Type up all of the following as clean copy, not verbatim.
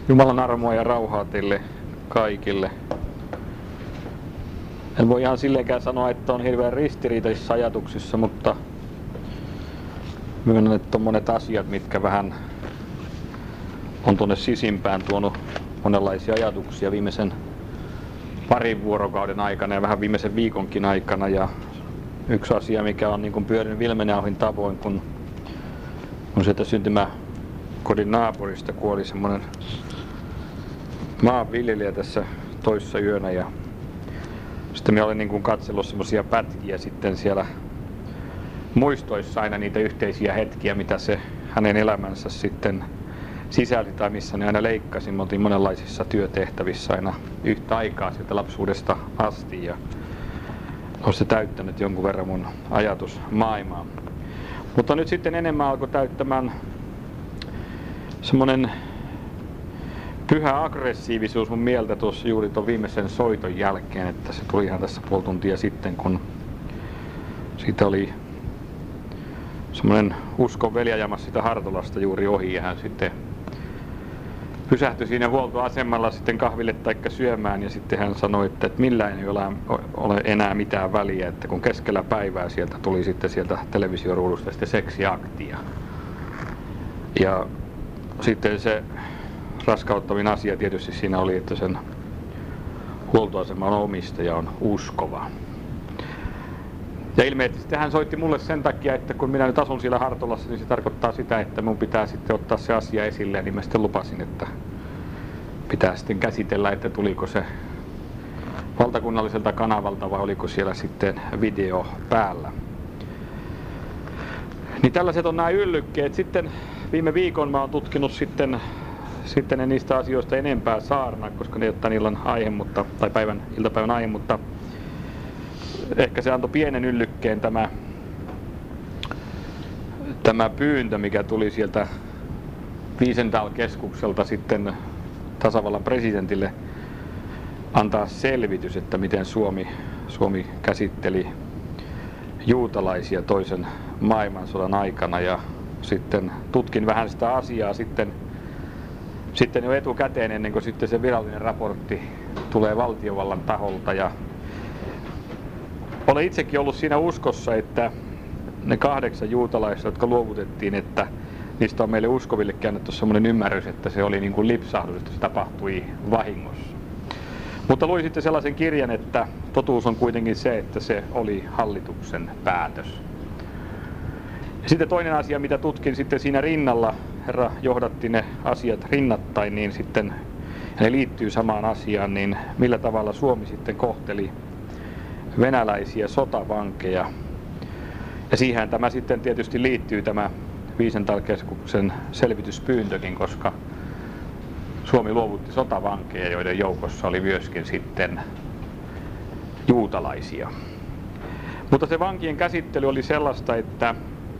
Jumalan armoa ja rauhaa teille kaikille. En voi ihan silleenkään sanoa, että on hirveän ristiriitaisissa ajatuksissa, mutta myönnän, että on monet asiat, mitkä vähän on tuonne sisimpään tuonut monenlaisia ajatuksia viimeisen parin vuorokauden aikana ja vähän viimeisen viikonkin aikana. Ja yksi asia, mikä on niin kuin pyörinyt Vilmenauhin tavoin, kun sieltä syntymäkodin naapurista kuoli semmoinen maanviljelijä tässä toissa yönä, ja sitten minä olen niin kuin katsellut semmoisia pätkiä sitten siellä muistoissa aina niitä yhteisiä hetkiä, mitä se hänen elämänsä sitten sisälti tai missä ne aina leikkasi. Me oltiin monenlaisissa työtehtävissä aina yhtä aikaa sieltä lapsuudesta asti, ja on se täyttänyt jonkun verran mun ajatusmaailmaa. Mutta nyt sitten enemmän alkoi täyttämään semmoinen pyhä aggressiivisuus mun mieltä tuossa juuri tuon viimeisen soiton jälkeen, että se tuli ihan tässä puoli tuntia sitten, kun siitä oli semmoinen uskon veli ajamassa sitä Hartolasta juuri ohi, ja hän sitten pysähtyi siinä huoltoasemalla sitten kahville taikka syömään, ja sitten hän sanoi, että millään ei ole enää mitään väliä, että kun keskellä päivää sieltä tuli sitten sieltä televisioruudusta sitten seksiaktia. Ja sitten se raskauttavin asia tietysti siinä oli, että sen huoltoaseman omistaja on uskova. Ja ilmeisesti hän soitti mulle sen takia, että kun minä nyt asun siellä Hartolassa, niin se tarkoittaa sitä, että mun pitää sitten ottaa se asia esille. Niin mä sitten lupasin, että pitää sitten käsitellä, että tuliko se valtakunnalliselta kanavalta vai oliko siellä sitten video päällä. Niin tällaiset on nämä yllykkeet. Sitten viime viikon mä oon tutkinut sitten en niistä asioista enempää saarnaa, koska ne ei ole tämän illan aihe, tai iltapäivän aihe, mutta ehkä se antoi pienen yllykkeen tämä pyyntö, mikä tuli sieltä Wiesenthal-keskukselta sitten tasavallan presidentille antaa selvitys, että miten Suomi käsitteli juutalaisia toisen maailmansodan aikana, ja sitten tutkin vähän sitä asiaa sitten jo etukäteen, ennen kuin sitten se virallinen raportti tulee valtiovallan taholta. Ja olen itsekin ollut siinä uskossa, että ne 8 juutalaista, jotka luovutettiin, että niistä on meille uskoville käännetty semmoinen ymmärrys, että se oli niin kuin lipsahdus, että se tapahtui vahingossa. Mutta luin sitten sellaisen kirjan, että totuus on kuitenkin se, että se oli hallituksen päätös. Ja sitten toinen asia, mitä tutkin sitten siinä rinnalla, Herra johdatti ne asiat rinnattain, niin sitten, ja ne liittyy samaan asiaan, niin millä tavalla Suomi sitten kohteli venäläisiä sotavankeja. Ja siihen tämä sitten tietysti liittyy tämä Wiesenthal-keskuksen selvityspyyntökin, koska Suomi luovutti sotavankeja, joiden joukossa oli myöskin sitten juutalaisia. Mutta se vankien käsittely oli sellaista, että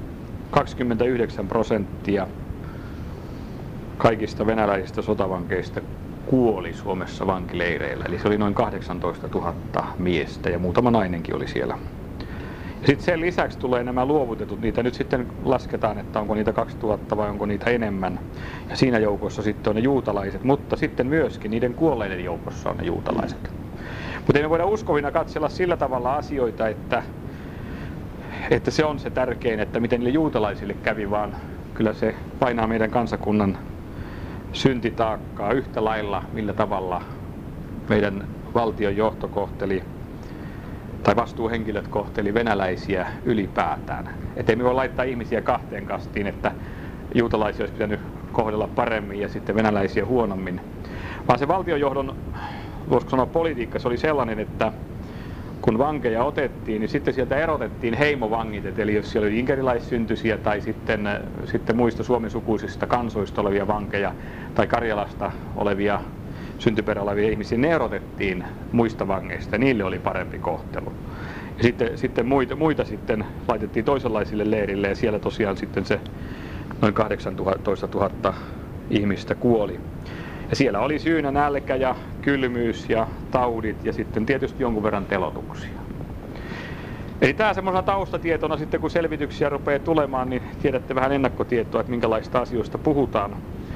29% kaikista venäläisistä sotavankeista kuoli Suomessa vankileireillä. Eli se oli noin 18 000 miestä ja muutama nainenkin oli siellä. Ja sitten sen lisäksi tulee nämä luovutetut, niitä nyt sitten lasketaan, että onko niitä 2000 vai onko niitä enemmän. Ja siinä joukossa sitten on ne juutalaiset, mutta sitten myöskin niiden kuolleiden joukossa on ne juutalaiset. Mutta ei me voida uskovina katsella sillä tavalla asioita, että se on se tärkein, että miten niille juutalaisille kävi, vaan kyllä se painaa meidän kansakunnan syntitaakkaa yhtä lailla, millä tavalla meidän valtion johto kohteli tai vastuuhenkilöt kohteli venäläisiä ylipäätään. Että ei me voi laittaa ihmisiä kahteen kastiin, että juutalaisia olisi pitänyt kohdella paremmin ja sitten venäläisiä huonommin. Vaan se valtionjohdon, voisiko sanoa politiikka, se oli sellainen, että kun vankeja otettiin, niin sitten sieltä erotettiin heimovangit, eli jos siellä oli inkerilaissyntyisiä tai sitten muista suomensukuisista kansoista olevia vankeja tai Karjalasta olevia syntyperä olevia ihmisiä, ne erotettiin muista vangeista ja niille oli parempi kohtelu. Ja sitten muita sitten laitettiin toisenlaisille leirille, ja siellä tosiaan sitten se noin 18 000 ihmistä kuoli. Ja siellä oli syynä nälkä ja kylmyys ja taudit ja sitten tietysti jonkun verran telotuksia. Eli tämä semmoisena taustatietona sitten, kun selvityksiä rupeaa tulemaan, niin tiedätte vähän ennakkotietoa, että minkälaista asioista puhutaan.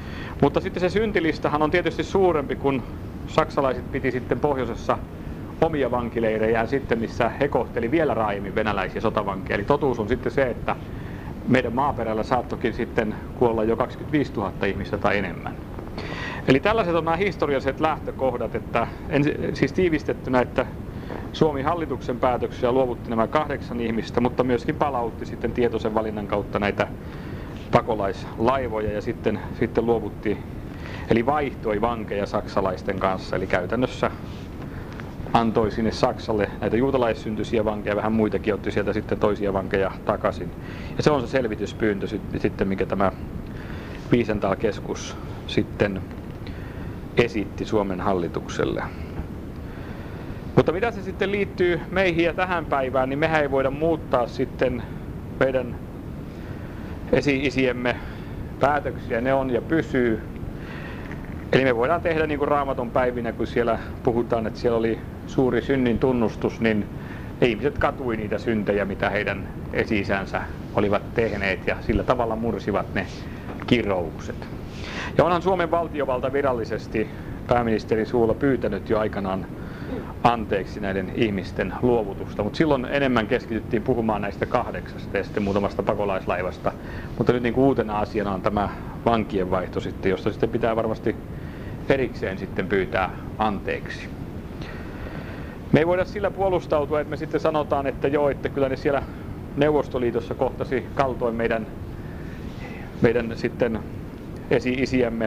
Mutta sitten se syntilistahan on tietysti suurempi, kun saksalaiset piti sitten pohjoisessa omia vankileirejään sitten, missä he kohteli vielä raaimmin venäläisiä sotavankeja. Eli totuus on sitten se, että meidän maaperällä saattokin sitten kuolla jo 25 000 ihmistä tai enemmän. Eli tällaiset on nämä historialliset lähtökohdat, että siis tiivistettynä, että Suomi hallituksen päätöksiä luovutti nämä 8 ihmistä, mutta myöskin palautti sitten tietoisen valinnan kautta näitä pakolaislaivoja ja sitten luovutti, eli vaihtoi vankeja saksalaisten kanssa, eli käytännössä antoi sinne Saksalle näitä juutalaissyntyisiä vankeja, vähän muitakin, otti sieltä sitten toisia vankeja takaisin. Ja se on se selvityspyyntö sitten, mikä tämä Wiesenthal-keskus sitten esitti Suomen hallitukselle. Mutta mitä se sitten liittyy meihin ja tähän päivään, niin mehän ei voida muuttaa sitten meidän esi-isiemme päätöksiä, ne on ja pysyy. Eli me voidaan tehdä niin kuin Raamatun päivinä, kun siellä puhutaan, että siellä oli suuri synnin tunnustus, niin ihmiset katui niitä syntejä, mitä heidän esi-isänsä olivat tehneet, ja sillä tavalla mursivat ne kiroukset. Ja onhan Suomen valtiovalta virallisesti pääministerin suulla pyytänyt jo aikanaan anteeksi näiden ihmisten luovutusta, mutta silloin enemmän keskityttiin puhumaan näistä 8 ja sitten muutamasta pakolaislaivasta. Mutta nyt niin kuin uutena asiana on tämä vankien vaihto sitten, josta sitten pitää varmasti erikseen sitten pyytää anteeksi. Me ei voida sillä puolustautua, että me sitten sanotaan, että joo, että kyllä ne siellä Neuvostoliitossa kohtasi kaltoin meidän sitten esi-isiämme,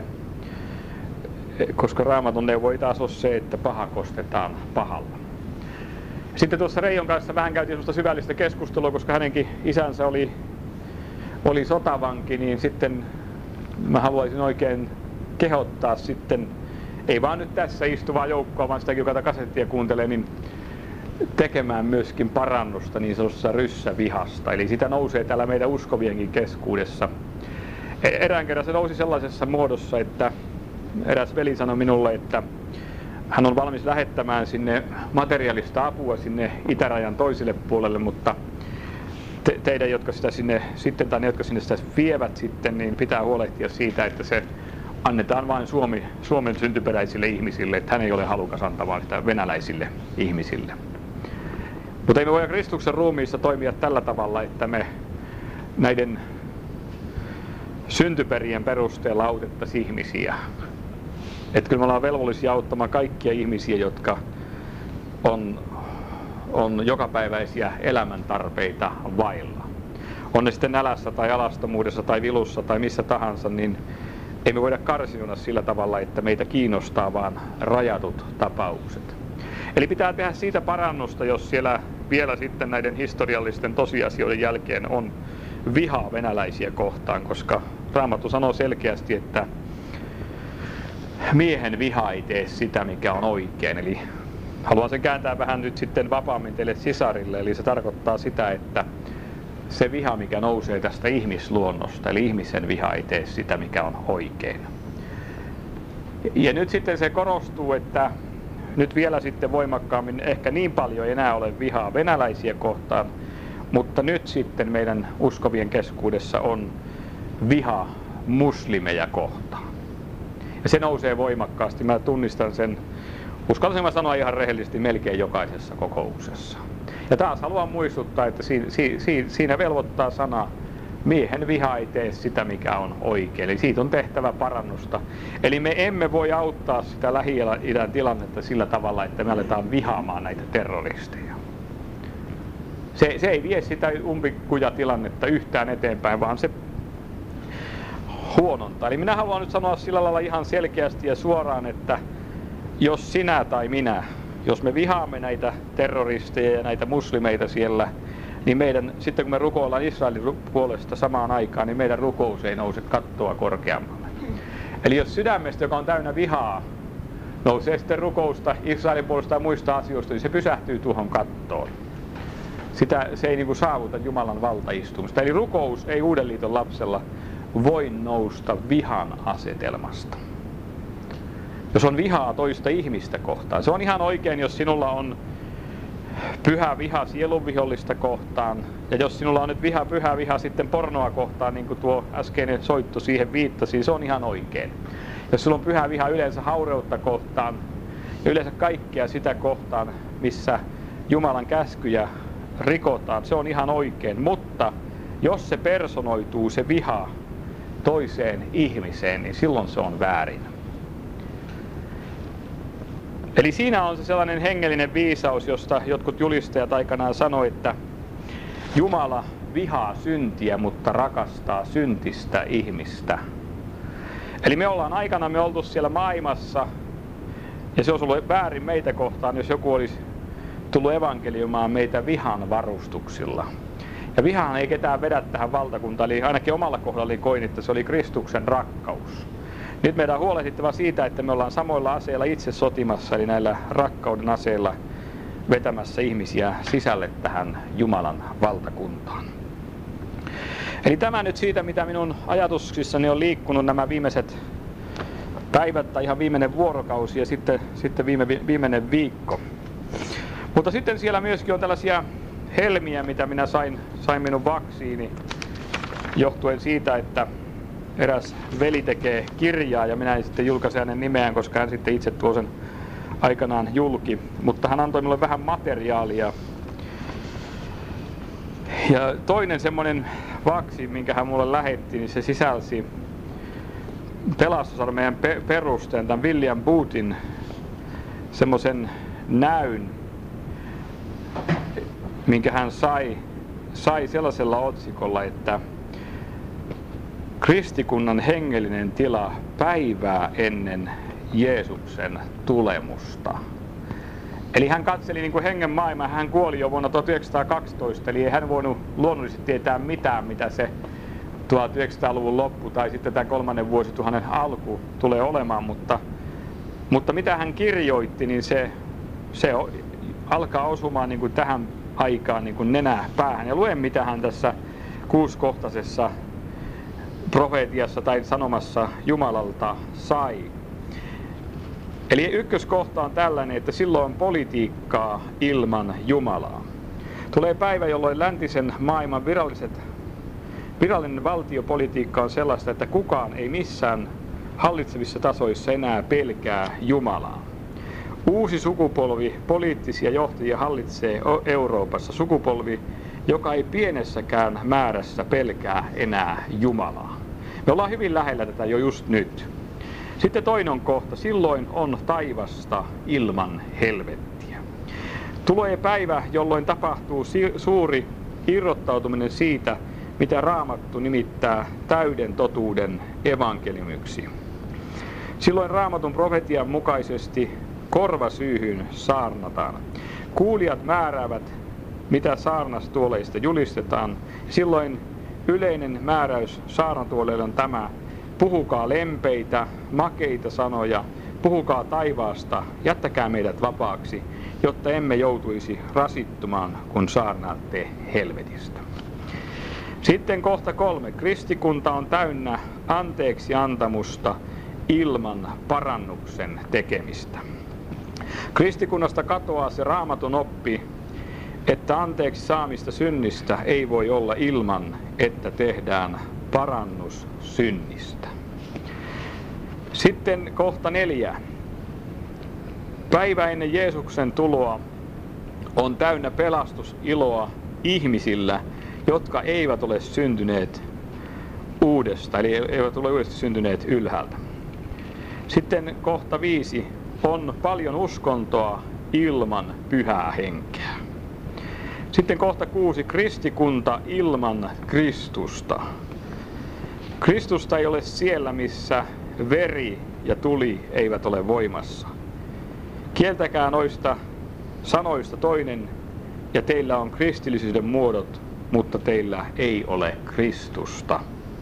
koska Raamatun neuvo ei taas ole se, että paha kostetaan pahalla. Sitten tuossa Reijon kanssa vähän käytiin sellaista syvällistä keskustelua, koska hänenkin isänsä oli sotavanki, niin sitten mä haluaisin oikein kehottaa sitten, ei vaan nyt tässä istuvaa joukkoa, vaan sitäkin, joka tätä kasettia kuuntelee, niin tekemään myöskin parannusta niin sanotussa ryssävihasta. Eli sitä nousee täällä meidän uskovienkin keskuudessa. Erään kerran se nousi sellaisessa muodossa, että eräs veli sanoi minulle, että hän on valmis lähettämään sinne materiaalista apua sinne itärajan toiselle puolelle, mutta teidän, jotka sitä sinne sitten, tai ne, jotka sinne sitä vievät sitten, niin pitää huolehtia siitä, että se annetaan vain Suomen syntyperäisille ihmisille, että hän ei ole halukas antamaan sitä venäläisille ihmisille. Mutta ei me voida Kristuksen ruumiissa toimia tällä tavalla, että me näiden syntyperien perusteella autettaisiin ihmisiä. Että kyllä me ollaan velvollisia auttamaan kaikkia ihmisiä, jotka on jokapäiväisiä elämäntarpeita vailla. On ne sitten nälässä tai alastomuudessa tai vilussa tai missä tahansa, niin ei me voida karsinuna sillä tavalla, että meitä kiinnostaa vaan rajatut tapaukset. Eli pitää tehdä siitä parannusta, jos siellä vielä sitten näiden historiallisten tosiasioiden jälkeen on vihaa venäläisiä kohtaan, koska Raamattu sanoo selkeästi, että miehen viha ei tee sitä, mikä on oikein. Eli haluan sen kääntää vähän nyt sitten vapaammin teille sisarille, eli se tarkoittaa sitä, että se viha, mikä nousee tästä ihmisluonnosta, eli ihmisen viha ei tee sitä, mikä on oikein. Ja nyt sitten se korostuu, että nyt vielä sitten voimakkaammin, ehkä niin paljon ei enää ole vihaa venäläisiä kohtaan, mutta nyt sitten meidän uskovien keskuudessa on viha muslimeja kohtaan. Ja se nousee voimakkaasti. Mä tunnistan sen, uskallisin mä sanoa ihan rehellisesti, melkein jokaisessa kokouksessa. Ja taas haluan muistuttaa, että siinä velvoittaa sana, miehen viha ei tee sitä, mikä on oikein. Eli siitä on tehtävä parannusta. Eli me emme voi auttaa sitä Lähi-idän tilannetta sillä tavalla, että me aletaan vihaamaan näitä terroristeja. Se ei vie sitä umpikujatilannetta yhtään eteenpäin, vaan se huonontaa. Eli minä haluan nyt sanoa sillä lailla ihan selkeästi ja suoraan, että jos sinä tai minä, jos me vihaamme näitä terroristeja ja näitä muslimeita siellä, niin meidän, sitten kun me rukoillaan Israelin puolesta samaan aikaan, niin meidän rukous ei nouse kattoa korkeammalle. Eli jos sydämestä, joka on täynnä vihaa, nousee sitten rukousta Israelin puolesta ja muista asioista, niin se pysähtyy tuohon kattoon. Se ei niin kuin saavuta Jumalan valtaistumista. Eli rukous ei Uuden liiton lapsella voi nousta vihan asetelmasta. Jos on vihaa toista ihmistä kohtaan. Se on ihan oikein, jos sinulla on pyhä viha sielunvihollista kohtaan. Ja jos sinulla on nyt pyhä viha sitten pornoa kohtaan, niin kuin tuo äskeinen soitto siihen viittasi, se on ihan oikein. Jos sulla on pyhä viha yleensä haureutta kohtaan ja yleensä kaikkea sitä kohtaan, missä Jumalan käskyjä rikotaan, se on ihan oikein. Mutta jos se personoituu, se viha, toiseen ihmiseen, niin silloin se on väärin. Eli siinä on se sellainen hengellinen viisaus, josta jotkut julistajat aikanaan sanoi, että Jumala vihaa syntiä, mutta rakastaa syntistä ihmistä. Eli me ollaan aikana oltu siellä maailmassa, ja se olisi ollut väärin meitä kohtaan, jos joku olisi tullut evankeliumaan meitä vihan varustuksilla. Ja vihahan ei ketään vedä tähän valtakuntaan, eli ainakin omalla kohdallani koin, että se oli Kristuksen rakkaus. Nyt meidän on huolehdittava siitä, että me ollaan samoilla aseilla itse sotimassa, eli näillä rakkauden aseilla vetämässä ihmisiä sisälle tähän Jumalan valtakuntaan. Eli tämä nyt siitä, mitä minun ajatuksissani on liikkunut nämä viimeiset päivät tai ihan viimeinen vuorokausi ja sitten viimeinen viikko. Mutta sitten siellä myöskin on tällaisia helmiä, mitä minä sain minun vaksiini, johtuen siitä, että eräs veli tekee kirjaa ja minä en sitten julkaise hänen nimeään, koska hän sitten itse tuo sen aikanaan julki. Mutta hän antoi minulle vähän materiaalia. Ja toinen semmoinen vaksi, minkä hän mulle lähetti, niin se sisälsi pelastusarmeijan perusteen, tämän William Boothin semmoisen näyn, minkä hän sai sellaisella otsikolla, että kristikunnan hengellinen tila päivää ennen Jeesuksen tulemusta. Eli hän katseli niin kuin hengen maailmaa, hän kuoli jo vuonna 1912, eli ei hän voinut luonnollisesti tietää mitään, mitä se 1900-luvun loppu tai sitten tämä 3. vuosituhannen alku tulee olemaan, mutta mitä hän kirjoitti, niin se alkaa osumaan niin kuin tähän aikaan niin kuin nenä päähän. Ja luen, mitä hän tässä 6-kohtaisessa profeetiassa tai sanomassa Jumalalta sai. Eli ykköskohta on tällainen, että silloin on politiikkaa ilman Jumalaa. Tulee päivä, jolloin läntisen maailman virallinen valtiopolitiikka on sellaista, että kukaan ei missään hallitsevissa tasoissa enää pelkää Jumalaa. Uusi sukupolvi poliittisia johtajia hallitsee Euroopassa, sukupolvi, joka ei pienessäkään määrässä pelkää enää Jumalaa. Me ollaan hyvin lähellä tätä jo just nyt. Sitten toinen kohta, silloin on taivasta ilman helvettiä. Tulee päivä, jolloin tapahtuu suuri irrottautuminen siitä, mitä Raamattu nimittää täyden totuuden evankeliumiksi. Silloin Raamatun profetian mukaisesti korvasyyhyn saarnataan. Kuulijat määräävät, mitä saarnastuoleista julistetaan. Silloin yleinen määräys saarnatuoleille on tämä: puhukaa lempeitä, makeita sanoja, puhukaa taivaasta, jättäkää meidät vapaaksi, jotta emme joutuisi rasittumaan, kun saarnaatte helvetistä. Sitten kohta 3. Kristikunta on täynnä anteeksi antamusta ilman parannuksen tekemistä. Kristikunnasta katoaa se Raamatun oppi, että anteeksi saamista synnistä ei voi olla ilman, että tehdään parannus synnistä. Sitten kohta 4. Päivä ennen Jeesuksen tuloa on täynnä pelastusiloa ihmisillä, jotka eivät ole syntyneet uudesta, eli eivät ole uudesti syntyneet ylhäältä. Sitten kohta 5. On paljon uskontoa ilman pyhää henkeä. Sitten kohta 6. Kristikunta ilman Kristusta. Kristusta ei ole siellä, missä veri ja tuli eivät ole voimassa. Kieltäkää noista sanoista toinen, ja teillä on kristillisyyden muodot, mutta teillä ei ole Kristusta.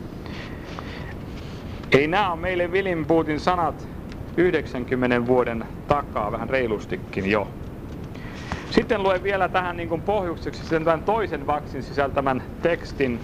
Ei nämä on meille William Boothin sanat 90 vuoden takaa, vähän reilustikin jo. Sitten luen vielä tähän niin kuin pohjukseksi sen tämän toisen vaksin sisältämän tekstin.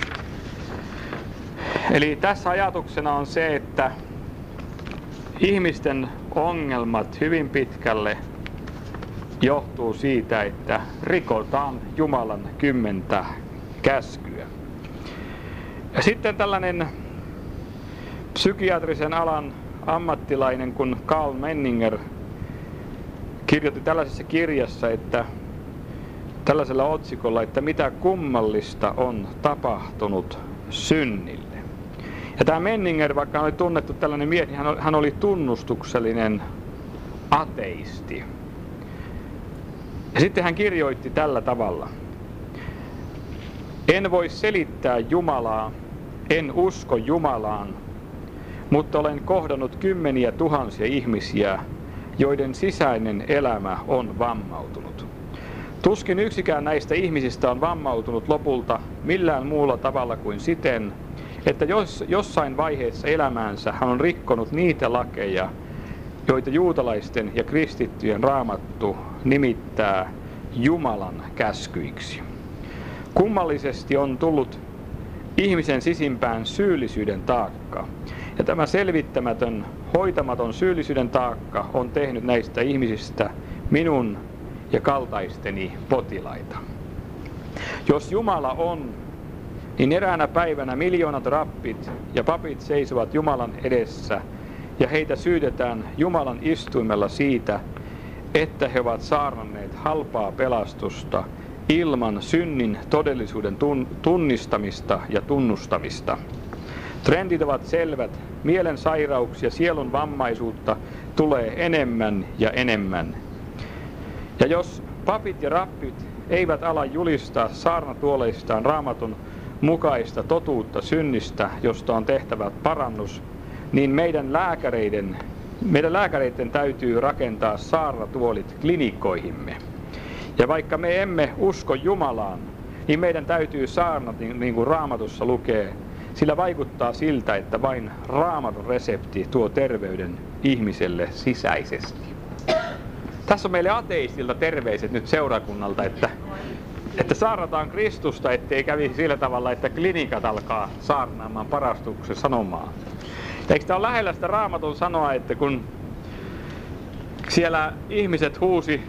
Eli tässä ajatuksena on se, että ihmisten ongelmat hyvin pitkälle johtuu siitä, että rikotaan Jumalan 10 käskyä. Ja sitten tällainen psykiatrisen alan ammattilainen kuin Karl Menninger kirjoitti tällaisessa kirjassa, että tällaisella otsikolla, että mitä kummallista on tapahtunut synnille. Ja tämä Menninger, vaikka hän oli tunnettu tällainen mies, niin hän oli tunnustuksellinen ateisti. Ja sitten hän kirjoitti tällä tavalla. En voi selittää Jumalaa, en usko Jumalaan, mutta olen kohdannut kymmeniä tuhansia ihmisiä, joiden sisäinen elämä on vammautunut. Tuskin yksikään näistä ihmisistä on vammautunut lopulta millään muulla tavalla kuin siten, että jossain vaiheessa elämäänsä hän on rikkonut niitä lakeja, joita juutalaisten ja kristittyjen Raamattu nimittää Jumalan käskyiksi. Kummallisesti on tullut ihmisen sisimpään syyllisyyden taakka. Ja tämä selvittämätön, hoitamaton syyllisyyden taakka on tehnyt näistä ihmisistä minun ja kaltaisteni potilaita. Jos Jumala on, niin eräänä päivänä miljoonat rappit ja papit seisovat Jumalan edessä ja heitä syytetään Jumalan istuimella siitä, että he ovat saarnanneet halpaa pelastusta ilman synnin todellisuuden tunnistamista ja tunnustamista. Trendit ovat selvät, mielen sairauksia, sielun vammaisuutta tulee enemmän ja enemmän. Ja jos papit ja rappit eivät ala julistaa saarnatuoleistaan Raamatun mukaista totuutta synnistä, josta on tehtävä parannus, niin meidän lääkäreiden täytyy rakentaa saarnatuolit klinikkoihimme. Ja vaikka me emme usko Jumalaan, niin meidän täytyy saarnata niin kuin Raamatussa lukee, sillä vaikuttaa siltä, että vain Raamatun resepti tuo terveyden ihmiselle sisäisesti. Tässä on meille ateistilta terveiset nyt seurakunnalta, että saarnataan Kristusta, ettei kävisi sillä tavalla, että klinikat alkaa saarnaamaan parastuksen sanomaa. Ja eikö tämä ole lähellä sitä Raamatun sanoa, että kun siellä ihmiset huusi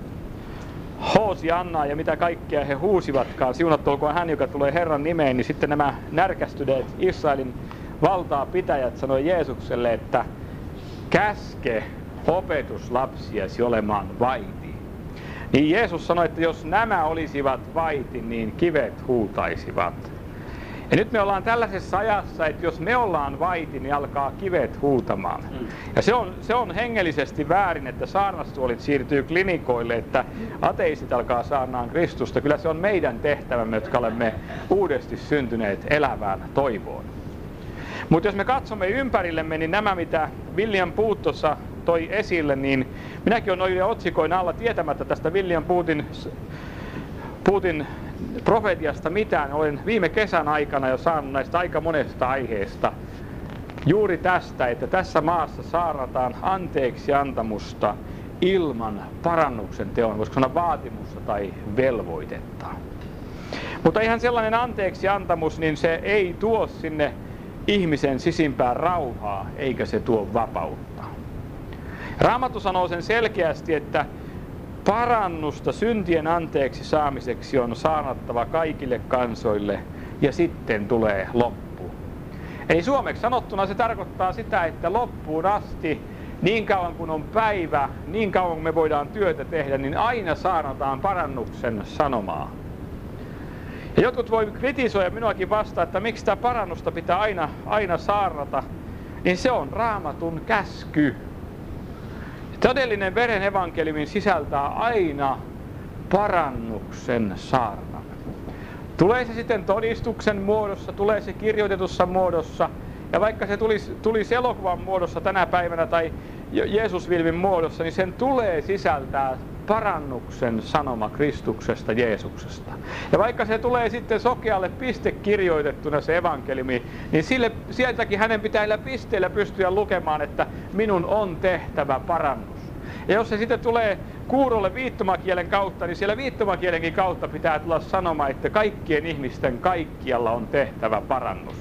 Hoosiannaa ja mitä kaikkea he huusivatkaan, siunattu olkoon hän, joka tulee Herran nimeen, niin sitten nämä närkästyneet Israelin valtaa pitäjät sanoi Jeesukselle, että käske opetuslapsiasi olemaan vaiti. Niin Jeesus sanoi, että jos nämä olisivat vaiti, niin kivet huutaisivat. Ja nyt me ollaan tällaisessa ajassa, että jos me ollaan vaiti, niin alkaa kivet huutamaan. Ja se on hengellisesti väärin, että saarnastuolit siirtyy klinikoille, että ateistit alkaa saarnaan Kristusta. Kyllä se on meidän tehtävämme, jotka olemme uudesti syntyneet elävään toivoon. Mutta jos me katsomme ympärillemme, niin nämä mitä William Booth tuossa toi esille, niin minäkin olen noin otsikoin alla tietämättä tästä William Boothin profetiasta mitään. Olen viime kesän aikana jo saanut näistä aika monesta aiheesta juuri tästä, että tässä maassa saarnataan anteeksi antamusta ilman parannuksen teon, voisiko sanoa vaatimusta tai velvoitetta. Mutta ihan sellainen anteeksi antamus, niin se ei tuo sinne ihmisen sisimpään rauhaa, eikä se tuo vapautta. Raamattu sanoo sen selkeästi, että parannusta syntien anteeksi saamiseksi on saarnattava kaikille kansoille ja sitten tulee loppu. Eli suomeksi sanottuna se tarkoittaa sitä, että loppuun asti, niin kauan kuin on päivä, niin kauan kuin me voidaan työtä tehdä, niin aina saarnataan parannuksen sanomaa. Ja jotkut voi kritisoida minuakin vastaan, että miksi sitä parannusta pitää aina saarnata, niin se on Raamatun käsky. Todellinen veren evankeliumi sisältää aina parannuksen saarnan. Tulee se sitten todistuksen muodossa, tulee se kirjoitetussa muodossa, ja vaikka se tulisi elokuvan muodossa tänä päivänä tai Jeesusfilmin muodossa, niin sen tulee sisältää parannuksen sanoma Kristuksesta, Jeesuksesta. Ja vaikka se tulee sitten sokealle piste kirjoitettuna se evankeliumi, niin sieltäkin hänen pitää pisteillä pystyä lukemaan, että minun on tehtävä parannus. Ja jos se sitten tulee kuurolle viittomakielen kautta, niin siellä viittomakielenkin kautta pitää tulla sanoma, että kaikkien ihmisten kaikkialla on tehtävä parannus.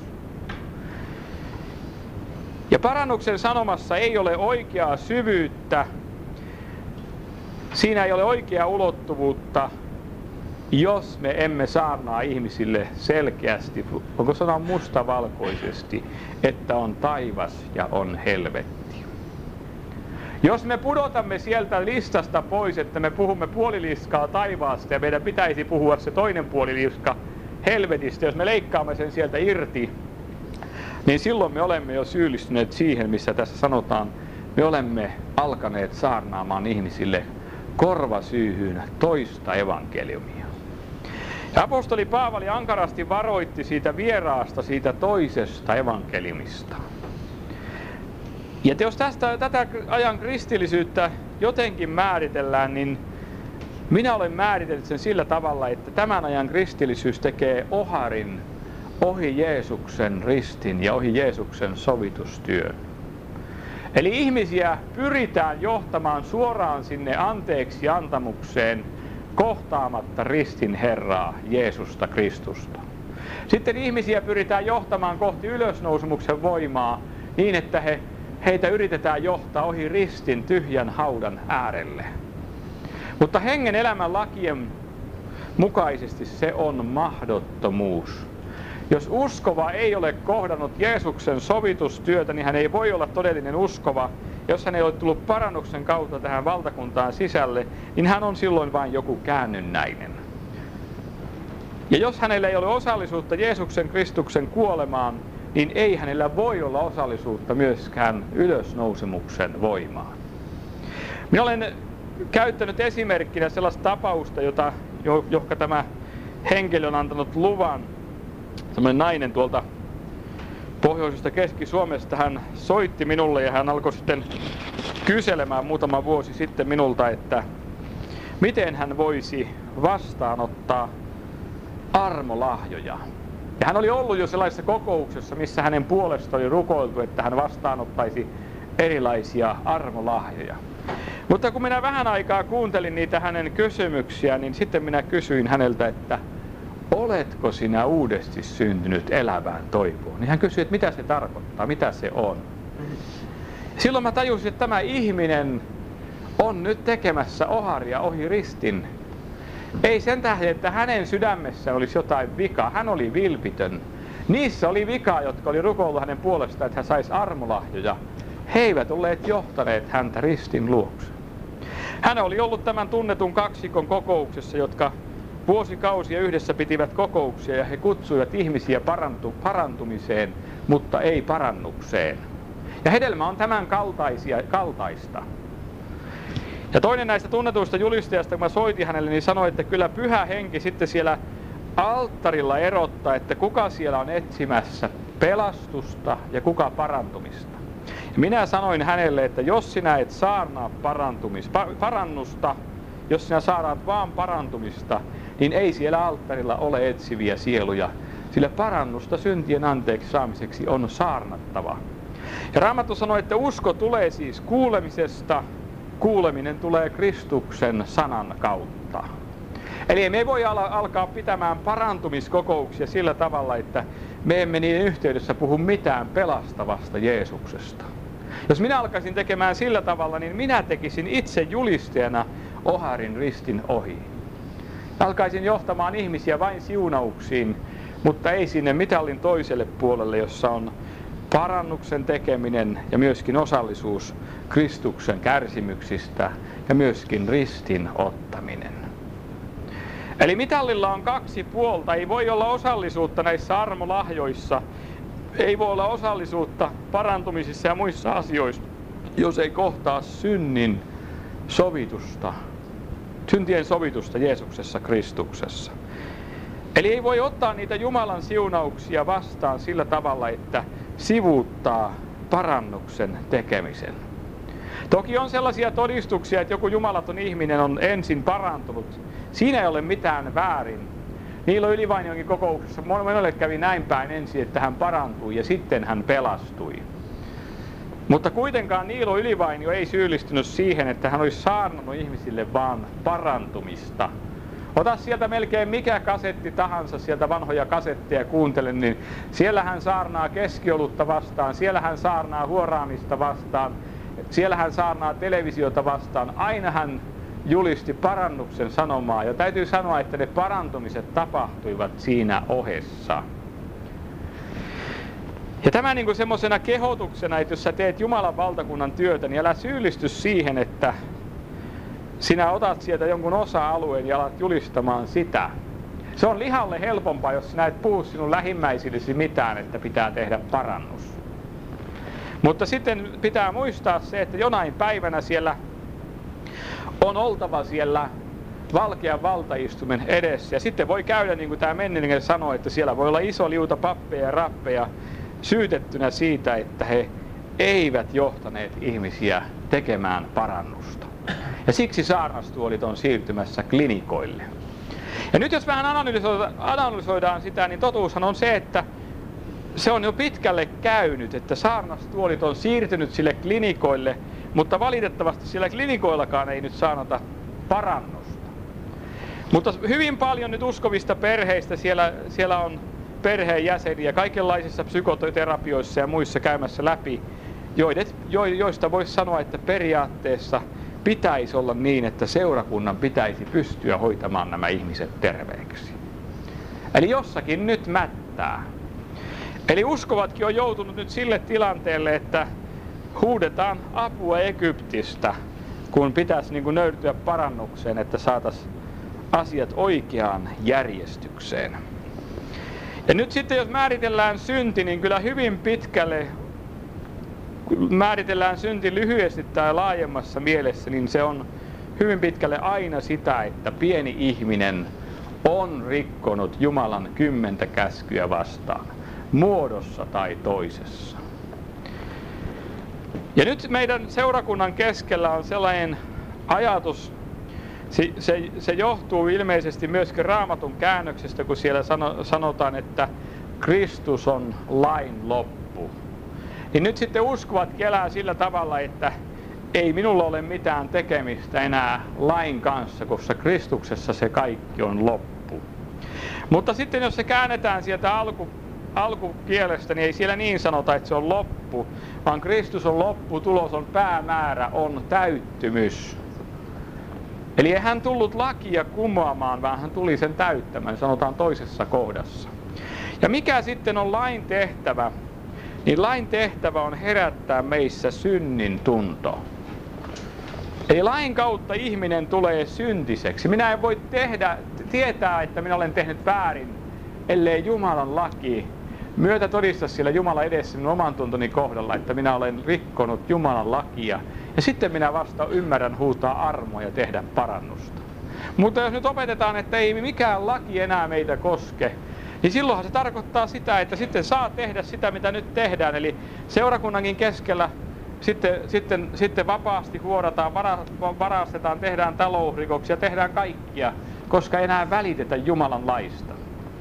Ja parannuksen sanomassa ei ole oikeaa syvyyttä, siinä ei ole oikeaa ulottuvuutta, jos me emme saarnaa ihmisille selkeästi, onko sanoa mustavalkoisesti, että on taivas ja on helvetti. Jos me pudotamme sieltä listasta pois, että me puhumme puoliliskaa taivaasta ja meidän pitäisi puhua se toinen puoliliska helvetistä, jos me leikkaamme sen sieltä irti, niin silloin me olemme jo syyllistyneet siihen, missä tässä sanotaan, me olemme alkaneet saarnaamaan ihmisille korvasyyhyyn toista evankeliumia. Ja apostoli Paavali ankarasti varoitti siitä vieraasta, siitä toisesta evankeliumista. Ja jos tätä ajan kristillisyyttä jotenkin määritellään, niin minä olen määritellyt sen sillä tavalla, että tämän ajan kristillisyys tekee oharin ohi Jeesuksen ristin ja ohi Jeesuksen sovitustyön. Eli ihmisiä pyritään johtamaan suoraan sinne anteeksi antamukseen kohtaamatta ristin Herraa Jeesusta Kristusta. Sitten ihmisiä pyritään johtamaan kohti ylösnousemuksen voimaa niin, että heitä yritetään johtaa ohi ristin tyhjän haudan äärelle. Mutta hengen elämän lakien mukaisesti se on mahdottomuus. Jos uskova ei ole kohdannut Jeesuksen sovitustyötä, niin hän ei voi olla todellinen uskova. Jos hän ei ole tullut parannuksen kautta tähän valtakuntaan sisälle, niin hän on silloin vain joku käännynnäinen. Ja jos hänellä ei ole osallisuutta Jeesuksen Kristuksen kuolemaan, niin ei hänellä voi olla osallisuutta myöskään ylösnousemuksen voimaan. Minä olen käyttänyt esimerkkinä sellaista tapausta, johon tämä henkilö on antanut luvan. Sellainen nainen tuolta pohjoisesta Keski-Suomesta, hän soitti minulle ja hän alkoi sitten kyselemään muutama vuosi sitten minulta, että miten hän voisi vastaanottaa armolahjoja. Ja hän oli ollut jo sellaisessa kokouksessa, missä hänen puolesta oli rukoiltu, että hän vastaanottaisi erilaisia armolahjoja. Mutta kun minä vähän aikaa kuuntelin niitä hänen kysymyksiä, niin sitten minä kysyin häneltä, että oletko sinä uudesti syntynyt elävään toivoon? Niin hän kysyi, että mitä se tarkoittaa, mitä se on. Silloin mä tajusin, että tämä ihminen on nyt tekemässä oharia ohi ristin. Ei sen tähden, että hänen sydämessä olisi jotain vikaa. Hän oli vilpitön. Niissä oli vikaa, jotka oli rukoillut hänen puolestaan, että hän saisi armolahjoja. He eivät olleet johtaneet häntä ristin luokse. Hän oli ollut tämän tunnetun kaksikon kokouksessa, jotka vuosikausia yhdessä pitivät kokouksia ja he kutsuivat ihmisiä parantumiseen, mutta ei parannukseen. Ja hedelmä on tämän kaltaista. Ja toinen näistä tunnetuista julistajista, kun mä soitin hänelle, niin sanoi, että kyllä Pyhä Henki sitten siellä alttarilla erottaa, että kuka siellä on etsimässä pelastusta ja kuka parantumista. Ja minä sanoin hänelle, että jos sinä et saarnaa parannusta, jos sinä saaraat vaan parantumista, niin ei siellä alttarilla ole etsiviä sieluja, sillä parannusta syntien anteeksi saamiseksi on saarnattava. Ja Raamattu sanoi, että usko tulee siis kuulemisesta, kuuleminen tulee Kristuksen sanan kautta. Eli me ei voi alkaa pitämään parantumiskokouksia sillä tavalla, että me emme niiden yhteydessä puhu mitään pelastavasta Jeesuksesta. Jos minä alkaisin tekemään sillä tavalla, niin minä tekisin itse julistajana oharin ristin ohi. Alkaisin johtamaan ihmisiä vain siunauksiin, mutta ei sinne mitallin toiselle puolelle, jossa on parannuksen tekeminen ja myöskin osallisuus Kristuksen kärsimyksistä ja myöskin ristin ottaminen. Eli mitallilla on kaksi puolta. Ei voi olla osallisuutta näissä armolahjoissa, ei voi olla osallisuutta parantumisissa ja muissa asioissa, jos ei kohtaa syntien sovitusta Jeesuksessa Kristuksessa. Eli ei voi ottaa niitä Jumalan siunauksia vastaan sillä tavalla, että sivuuttaa parannuksen tekemisen. Toki on sellaisia todistuksia, että joku jumalaton ihminen on ensin parantunut. Siinä ei ole mitään väärin. Niillä Ylivainionkin kokouksessa monelle kävi näin päin ensin, että hän parantui ja sitten hän pelastui. Mutta kuitenkaan Niilo Ylivainio ei syyllistynyt siihen, että hän olisi saarnannut ihmisille vaan parantumista. Ota sieltä melkein mikä kasetti tahansa, sieltä vanhoja kasetteja kuuntele, niin siellä hän saarnaa keskiolutta vastaan, siellä hän saarnaa huoraamista vastaan, siellä hän saarnaa televisiota vastaan. Aina hän julisti parannuksen sanomaa, ja täytyy sanoa, että ne parantumiset tapahtuivat siinä ohessa. Ja tämä niin kuin semmoisena kehotuksena, että jos sä teet Jumalan valtakunnan työtä, niin älä syyllisty siihen, että sinä otat sieltä jonkun osa-alueen ja alat julistamaan sitä. Se on lihalle helpompaa, jos sinä et puhu sinun lähimmäisillesi mitään, että pitää tehdä parannus. Mutta sitten pitää muistaa se, että jonain päivänä siellä on oltava siellä valkean valtaistumen edessä. Ja sitten voi käydä, niin kuin tämä Menninen sanoi, että siellä voi olla iso liuta pappeja ja rappeja syytettynä siitä, että he eivät johtaneet ihmisiä tekemään parannusta. Ja siksi saarnastuolit on siirtymässä klinikoille. Ja nyt jos vähän analysoidaan sitä, niin totuushan on se, että se on jo pitkälle käynyt, että saarnastuolit on siirtynyt sille klinikoille, mutta valitettavasti sillä klinikoillakaan ei nyt saanota parannusta. Mutta hyvin paljon nyt uskovista perheistä siellä on perheenjäseniä kaikenlaisissa psykoterapioissa ja muissa käymässä läpi, joista voisi sanoa, että periaatteessa pitäisi olla niin, että seurakunnan pitäisi pystyä hoitamaan nämä ihmiset terveeksi. Eli jossakin nyt mättää. Eli uskovatkin on joutunut nyt sille tilanteelle, että huudetaan apua Egyptistä, kun pitäisi niin kuin nöyrtyä parannukseen, että saataisiin asiat oikeaan järjestykseen. Ja nyt sitten jos määritellään synti, niin kyllä hyvin pitkälle määritellään synti lyhyesti tai laajemmassa mielessä, niin se on hyvin pitkälle aina sitä, että pieni ihminen on rikkonut Jumalan 10 käskyä vastaan, muodossa tai toisessa. Ja nyt meidän seurakunnan keskellä on sellainen ajatus, se johtuu ilmeisesti myöskin Raamatun käännöksestä, kun siellä sanotaan, että Kristus on lain loppu. Niin nyt sitten uskovat elää sillä tavalla, että ei minulla ole mitään tekemistä enää lain kanssa, koska Kristuksessa se kaikki on loppu. Mutta sitten jos se käännetään sieltä alkukielestä, niin ei siellä niin sanota, että se on loppu, vaan Kristus on loppu, tulos on päämäärä, on täyttymys. Eli ei hän tullut lakia kumoamaan, vaan hän tuli sen täyttämään, sanotaan toisessa kohdassa. Ja mikä sitten on lain tehtävä? Niin lain tehtävä on herättää meissä synnin tunto. Eli lain kautta ihminen tulee syntiseksi. Minä en voi tietää, että minä olen tehnyt väärin, ellei Jumalan laki myötä todista siellä Jumalan edessä minun oman tuntoni kohdalla, että minä olen rikkonut Jumalan lakia. Ja sitten minä vasta ymmärrän huutaa armoa ja tehdä parannusta. Mutta jos nyt opetetaan, että ei mikään laki enää meitä koske, niin silloinhan se tarkoittaa sitä, että sitten saa tehdä sitä, mitä nyt tehdään. Eli seurakunnankin keskellä sitten vapaasti huorataan, varastetaan, tehdään talousrikoksia, tehdään kaikkia, koska ei enää välitetä Jumalan laista.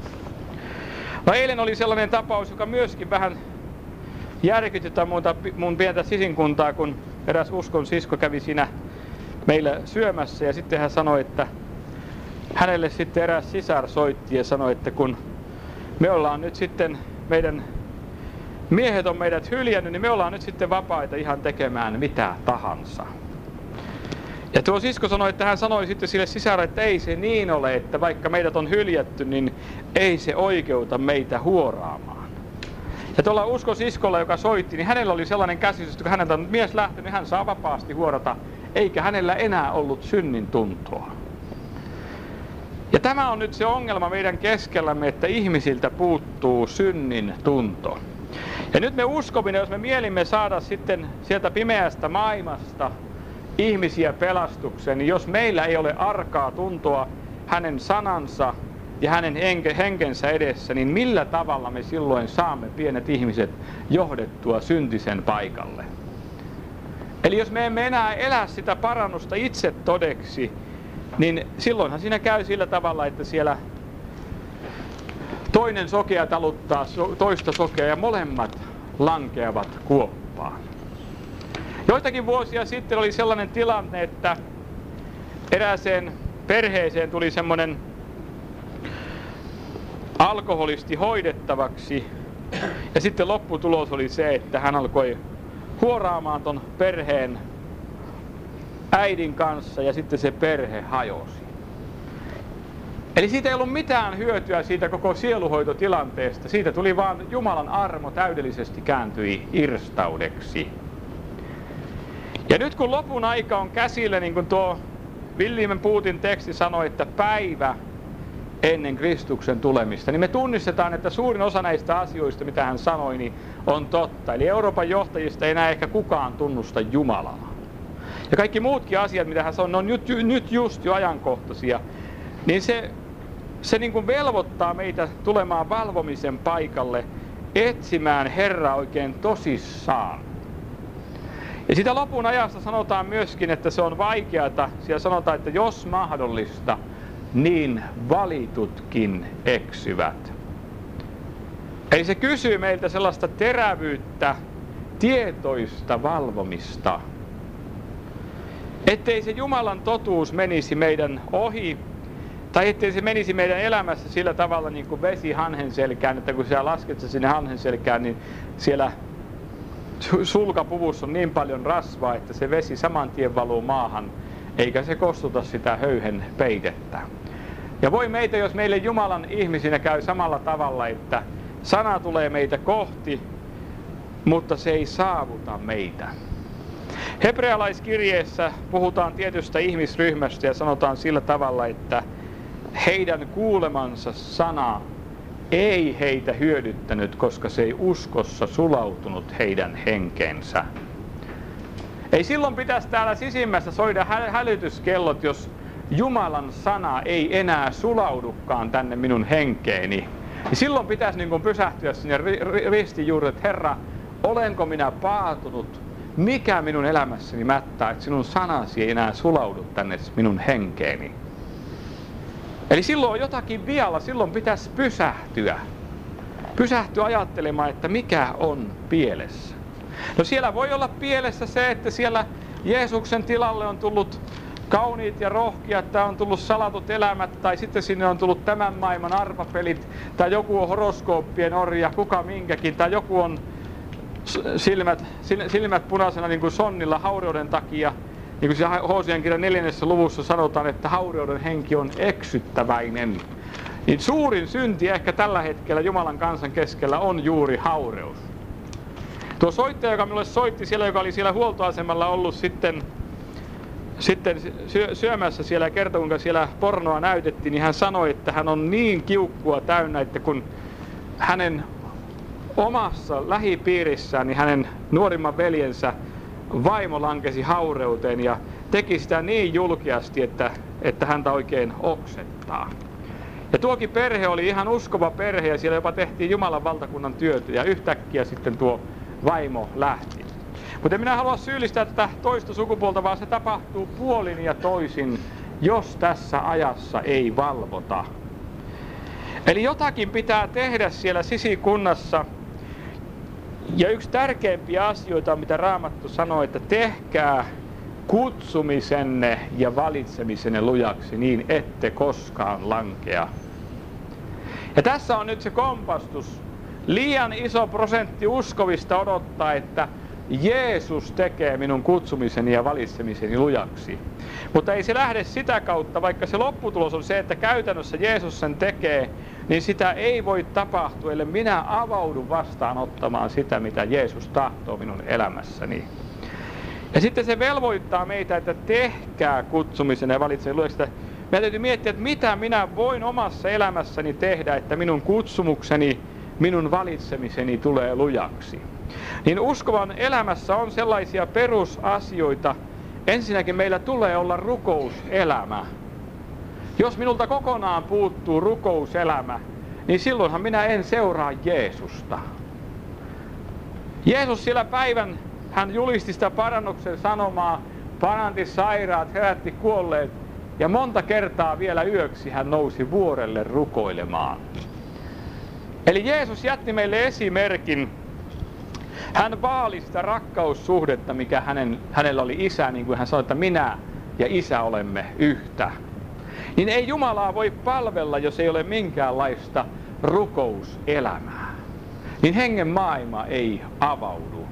No eilen oli sellainen tapaus, joka myöskin vähän järkytti mun pientä sisinkuntaa, kun eräs uskon sisko kävi siinä meillä syömässä ja sitten hän sanoi, että hänelle sitten eräs sisar soitti ja sanoi, että kun me ollaan nyt sitten, meidän miehet on meidät hyljännyt, niin me ollaan nyt sitten vapaita ihan tekemään mitä tahansa. Ja tuo sisko sanoi, että hän sanoi sitten sille sisarelle, että ei se niin ole, että vaikka meidät on hyljätty, niin ei se oikeuta meitä huoraamaan. Ja tuolla uskosiskolla, joka soitti, niin hänellä oli sellainen käsitys, että kun häneltä on mies lähtenyt, niin hän saa vapaasti huorata, eikä hänellä enää ollut synnin tuntoa. Ja tämä on nyt se ongelma meidän keskellämme, että ihmisiltä puuttuu synnin tunto. Ja nyt me uskominen, jos me mielimme saada sitten sieltä pimeästä maailmasta ihmisiä pelastukseen, niin jos meillä ei ole arkaa tuntoa hänen sanansa ja hänen henkensä edessä, niin millä tavalla me silloin saamme pienet ihmiset johdettua syntisen paikalle? Eli jos me emme enää elä sitä parannusta itse todeksi, niin silloinhan siinä käy sillä tavalla, että siellä toinen sokea taluttaa toista sokea ja molemmat lankeavat kuoppaan. Joitakin vuosia sitten oli sellainen tilanne, että erääseen perheeseen tuli semmoinen alkoholisti hoidettavaksi ja sitten lopputulos oli se, että hän alkoi huoraamaan ton perheen äidin kanssa ja sitten se perhe hajosi. Eli siitä ei ollut mitään hyötyä siitä koko sieluhoitotilanteesta. Siitä tuli vaan Jumalan armo täydellisesti kääntyi irstaudeksi. Ja nyt kun lopun aika on käsillä, niin kuin tuo William Bootin teksti sanoi, että päivä ennen Kristuksen tulemista, niin me tunnistetaan, että suurin osa näistä asioista, mitä hän sanoi, niin on totta. Eli Euroopan johtajista ei enää ehkä kukaan tunnusta Jumalaa. Ja kaikki muutkin asiat, mitä hän sanoi, ne on nyt just jo ajankohtaisia. Niin se niin kuin velvoittaa meitä tulemaan valvomisen paikalle, etsimään Herraa oikein tosissaan. Ja sitä lopun ajasta sanotaan myöskin, että se on vaikeata. Siellä sanotaan, että jos mahdollista, niin valitutkin eksyvät. Eli se kysyy meiltä sellaista terävyyttä, tietoista valvomista. Ettei se Jumalan totuus menisi meidän ohi, tai ettei se menisi meidän elämässä sillä tavalla niin kuin vesi hanhen selkään, että kun sä lasket se sinne hanhen selkään, niin siellä sulkapuvussa on niin paljon rasvaa, että se vesi saman tien valuu maahan, eikä se kostuta sitä höyhen peitettä. Ja voi meitä, jos meille Jumalan ihmisinä käy samalla tavalla, että sana tulee meitä kohti, mutta se ei saavuta meitä. Hebrealaiskirjeessä puhutaan tietystä ihmisryhmästä ja sanotaan sillä tavalla, että heidän kuulemansa sana ei heitä hyödyttänyt, koska se ei uskossa sulautunut heidän henkeensä. Ei silloin pitäisi täällä sisimmässä soida hälytyskellot, jos Jumalan sana ei enää sulaudukaan tänne minun henkeeni. Niin silloin pitäisi niin kuin pysähtyä sinne ristin juurde, että Herra, olenko minä paatunut? Mikä minun elämässäni mättää, että sinun sanasi ei enää sulaudu tänne minun henkeeni? Eli silloin on jotakin vialla, silloin pitäisi pysähtyä. Pysähtyä ajattelemaan, että mikä on pielessä. No siellä voi olla pielessä se, että siellä Jeesuksen tilalle on tullut kauniit ja rohkeat, että on tullut salatut elämät, tai sitten sinne on tullut tämän maailman arpapelit, tai joku on horoskooppien orja, kuka minkäkin, tai joku on silmät punaisena niin kuin sonnilla haureuden takia. Niin kuin siellä Hosean kirjan 4. luvussa sanotaan, että haureuden henki on eksyttäväinen. Niin suurin synti ehkä tällä hetkellä Jumalan kansan keskellä on juuri haureus. Tuo soittaja, joka minulle soitti siellä, joka oli siellä huoltoasemalla ollut sitten syömässä siellä ja kertoi, kuinka siellä pornoa näytettiin, niin hän sanoi, että hän on niin kiukkua täynnä, että kun hänen omassa lähipiirissään, niin hänen nuorimman veljensä vaimo lankesi haureuteen ja teki sitä niin julkeasti, että häntä oikein oksettaa. Ja tuokin perhe oli ihan uskova perhe ja siellä jopa tehtiin Jumalan valtakunnan työtä ja yhtäkkiä sitten tuo vaimo lähti. Mutta en minä halua syyllistää tätä toista sukupuolta, vaan se tapahtuu puolin ja toisin, jos tässä ajassa ei valvota. Eli jotakin pitää tehdä siellä sisikunnassa. Ja yksi tärkeimpiä asioita, mitä Raamattu sanoo, että tehkää kutsumisenne ja valitsemisenne lujaksi, niin ette koskaan lankea. Ja tässä on nyt se kompastus. Liian iso prosentti uskovista odottaa, että Jeesus tekee minun kutsumiseni ja valitsemiseni lujaksi. Mutta ei se lähde sitä kautta, vaikka se lopputulos on se, että käytännössä Jeesus sen tekee, niin sitä ei voi tapahtua, ellei minä avaudun vastaanottamaan sitä, mitä Jeesus tahtoo minun elämässäni. Ja sitten se velvoittaa meitä, että tehkää kutsumisen ja valitsemisen lujaksi. Meidän täytyy miettiä, että mitä minä voin omassa elämässäni tehdä, että minun kutsumukseni, minun valitsemiseni tulee lujaksi. Niin uskovan elämässä on sellaisia perusasioita. Ensinnäkin meillä tulee olla rukouselämä. Jos minulta kokonaan puuttuu rukouselämä, niin silloinhan minä en seuraa Jeesusta. Jeesus sillä päivän, hän julisti sitä parannuksen sanomaa, paranti sairaat, herätti kuolleet, ja monta kertaa vielä yöksi hän nousi vuorelle rukoilemaan. Eli Jeesus jätti meille esimerkin. Hän vaali sitä rakkaussuhdetta, mikä hänellä oli isä, niin kuin hän sanoi, että minä ja isä olemme yhtä. Niin ei Jumalaa voi palvella, jos ei ole minkäänlaista rukouselämää. Niin hengen maailma ei avaudu.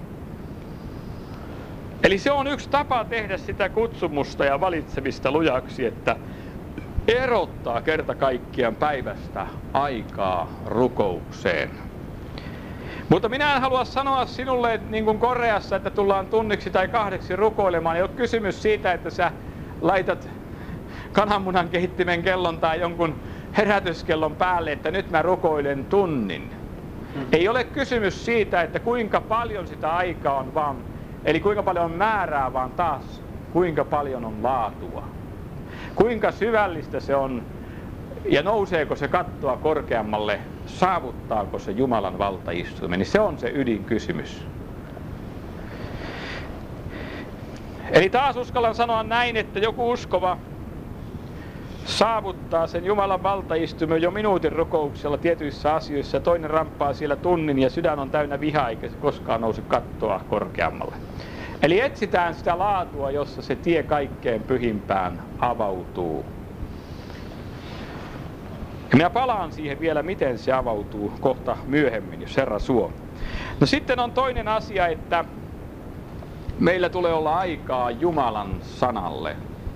Eli se on yksi tapa tehdä sitä kutsumusta ja valitsemista lujaksi, erottaa kerta kaikkiaan päivästä aikaa rukoukseen. Mutta minä en halua sanoa sinulle niin kuin Koreassa, että tullaan tunniksi tai 2 rukoilemaan. Ei ole kysymys siitä, että sä laitat kananmunan kehittimen kellon tai jonkun herätyskellon päälle, että nyt mä rukoilen tunnin. Ei ole kysymys siitä, että kuinka paljon sitä aikaa on, vaan, eli kuinka paljon on määrää, vaan taas kuinka paljon on laatua. Kuinka syvällistä se on ja nouseeko se kattoa korkeammalle, saavuttaako se Jumalan valtaistuimen, niin se on se ydinkysymys. Eli taas uskallan sanoa näin, että joku uskova saavuttaa sen Jumalan valtaistuimen jo minuutin rukouksella tietyissä asioissa, ja toinen ramppaa siellä tunnin ja sydän on täynnä vihaa eikä se koskaan nouse kattoa korkeammalle. Eli etsitään sitä laatua, jossa se tie kaikkein pyhimpään avautuu. Ja minä palaan siihen vielä, miten se avautuu kohta myöhemmin, jos Herra suo. No sitten on toinen asia, että meillä tulee olla aikaa Jumalan sanalle.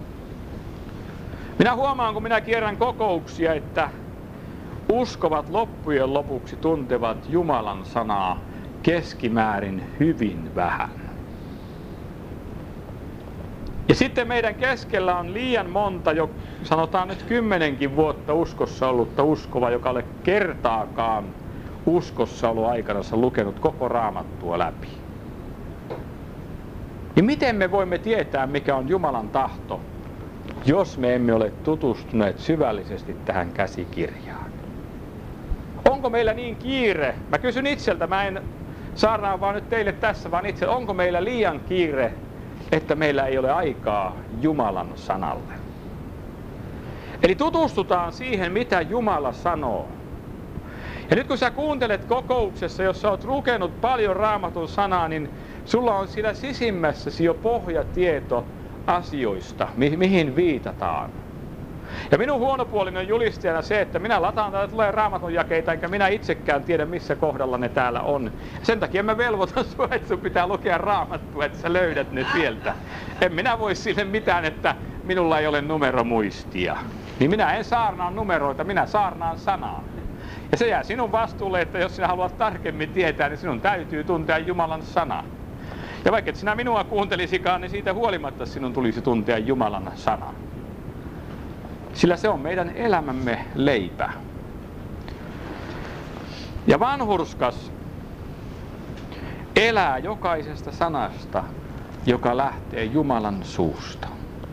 Minä huomaan, kun minä kierrän kokouksia, että uskovat loppujen lopuksi tuntevat Jumalan sanaa keskimäärin hyvin vähän. Ja sitten meidän keskellä on liian monta, jo sanotaan nyt 10 vuotta uskossa ollutta uskovaa, joka ei ole kertaakaan uskossaoloaikanansa lukenut koko Raamattua läpi. Ja miten me voimme tietää, mikä on Jumalan tahto, jos me emme ole tutustuneet syvällisesti tähän käsikirjaan? Onko meillä niin kiire? Mä kysyn itseltä, mä en saarnaa vaan nyt teille tässä, vaan itse, onko meillä liian kiire, että meillä ei ole aikaa Jumalan sanalle? Eli tutustutaan siihen, mitä Jumala sanoo. Ja nyt kun sä kuuntelet kokouksessa, jos sä oot lukenut paljon Raamatun sanaa, niin sulla on siellä sisimmässäsi jo pohjatieto asioista, mihin viitataan. Ja minun huonopuolinen on julistajana se, että minä lataan täältä tulee Raamatun jakeita, enkä minä itsekään tiedä, missä kohdalla ne täällä on. Sen takia mä velvoitan sinua, että sun pitää lukea Raamattua, että sä löydät ne sieltä. En minä voi sille mitään, että minulla ei ole numeromuistia. Niin minä en saarnaa numeroita, minä saarnaan sanaa. Ja se jää sinun vastuulle, että jos sinä haluat tarkemmin tietää, niin sinun täytyy tuntea Jumalan sana. Ja vaikka et sinä minua kuuntelisikaan, niin siitä huolimatta sinun tulisi tuntea Jumalan sana. Sillä se on meidän elämämme leipä. Ja vanhurskas elää jokaisesta sanasta, joka lähtee Jumalan suusta.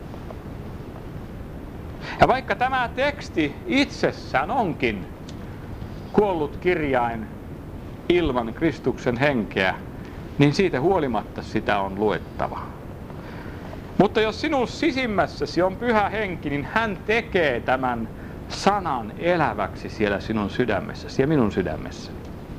Ja vaikka tämä teksti itsessään onkin kuollut kirjain ilman Kristuksen henkeä, niin siitä huolimatta sitä on luettava. Mutta jos sinun sisimmässäsi on pyhä henki, niin hän tekee tämän sanan eläväksi siellä sinun sydämessäsi ja minun sydämessäni.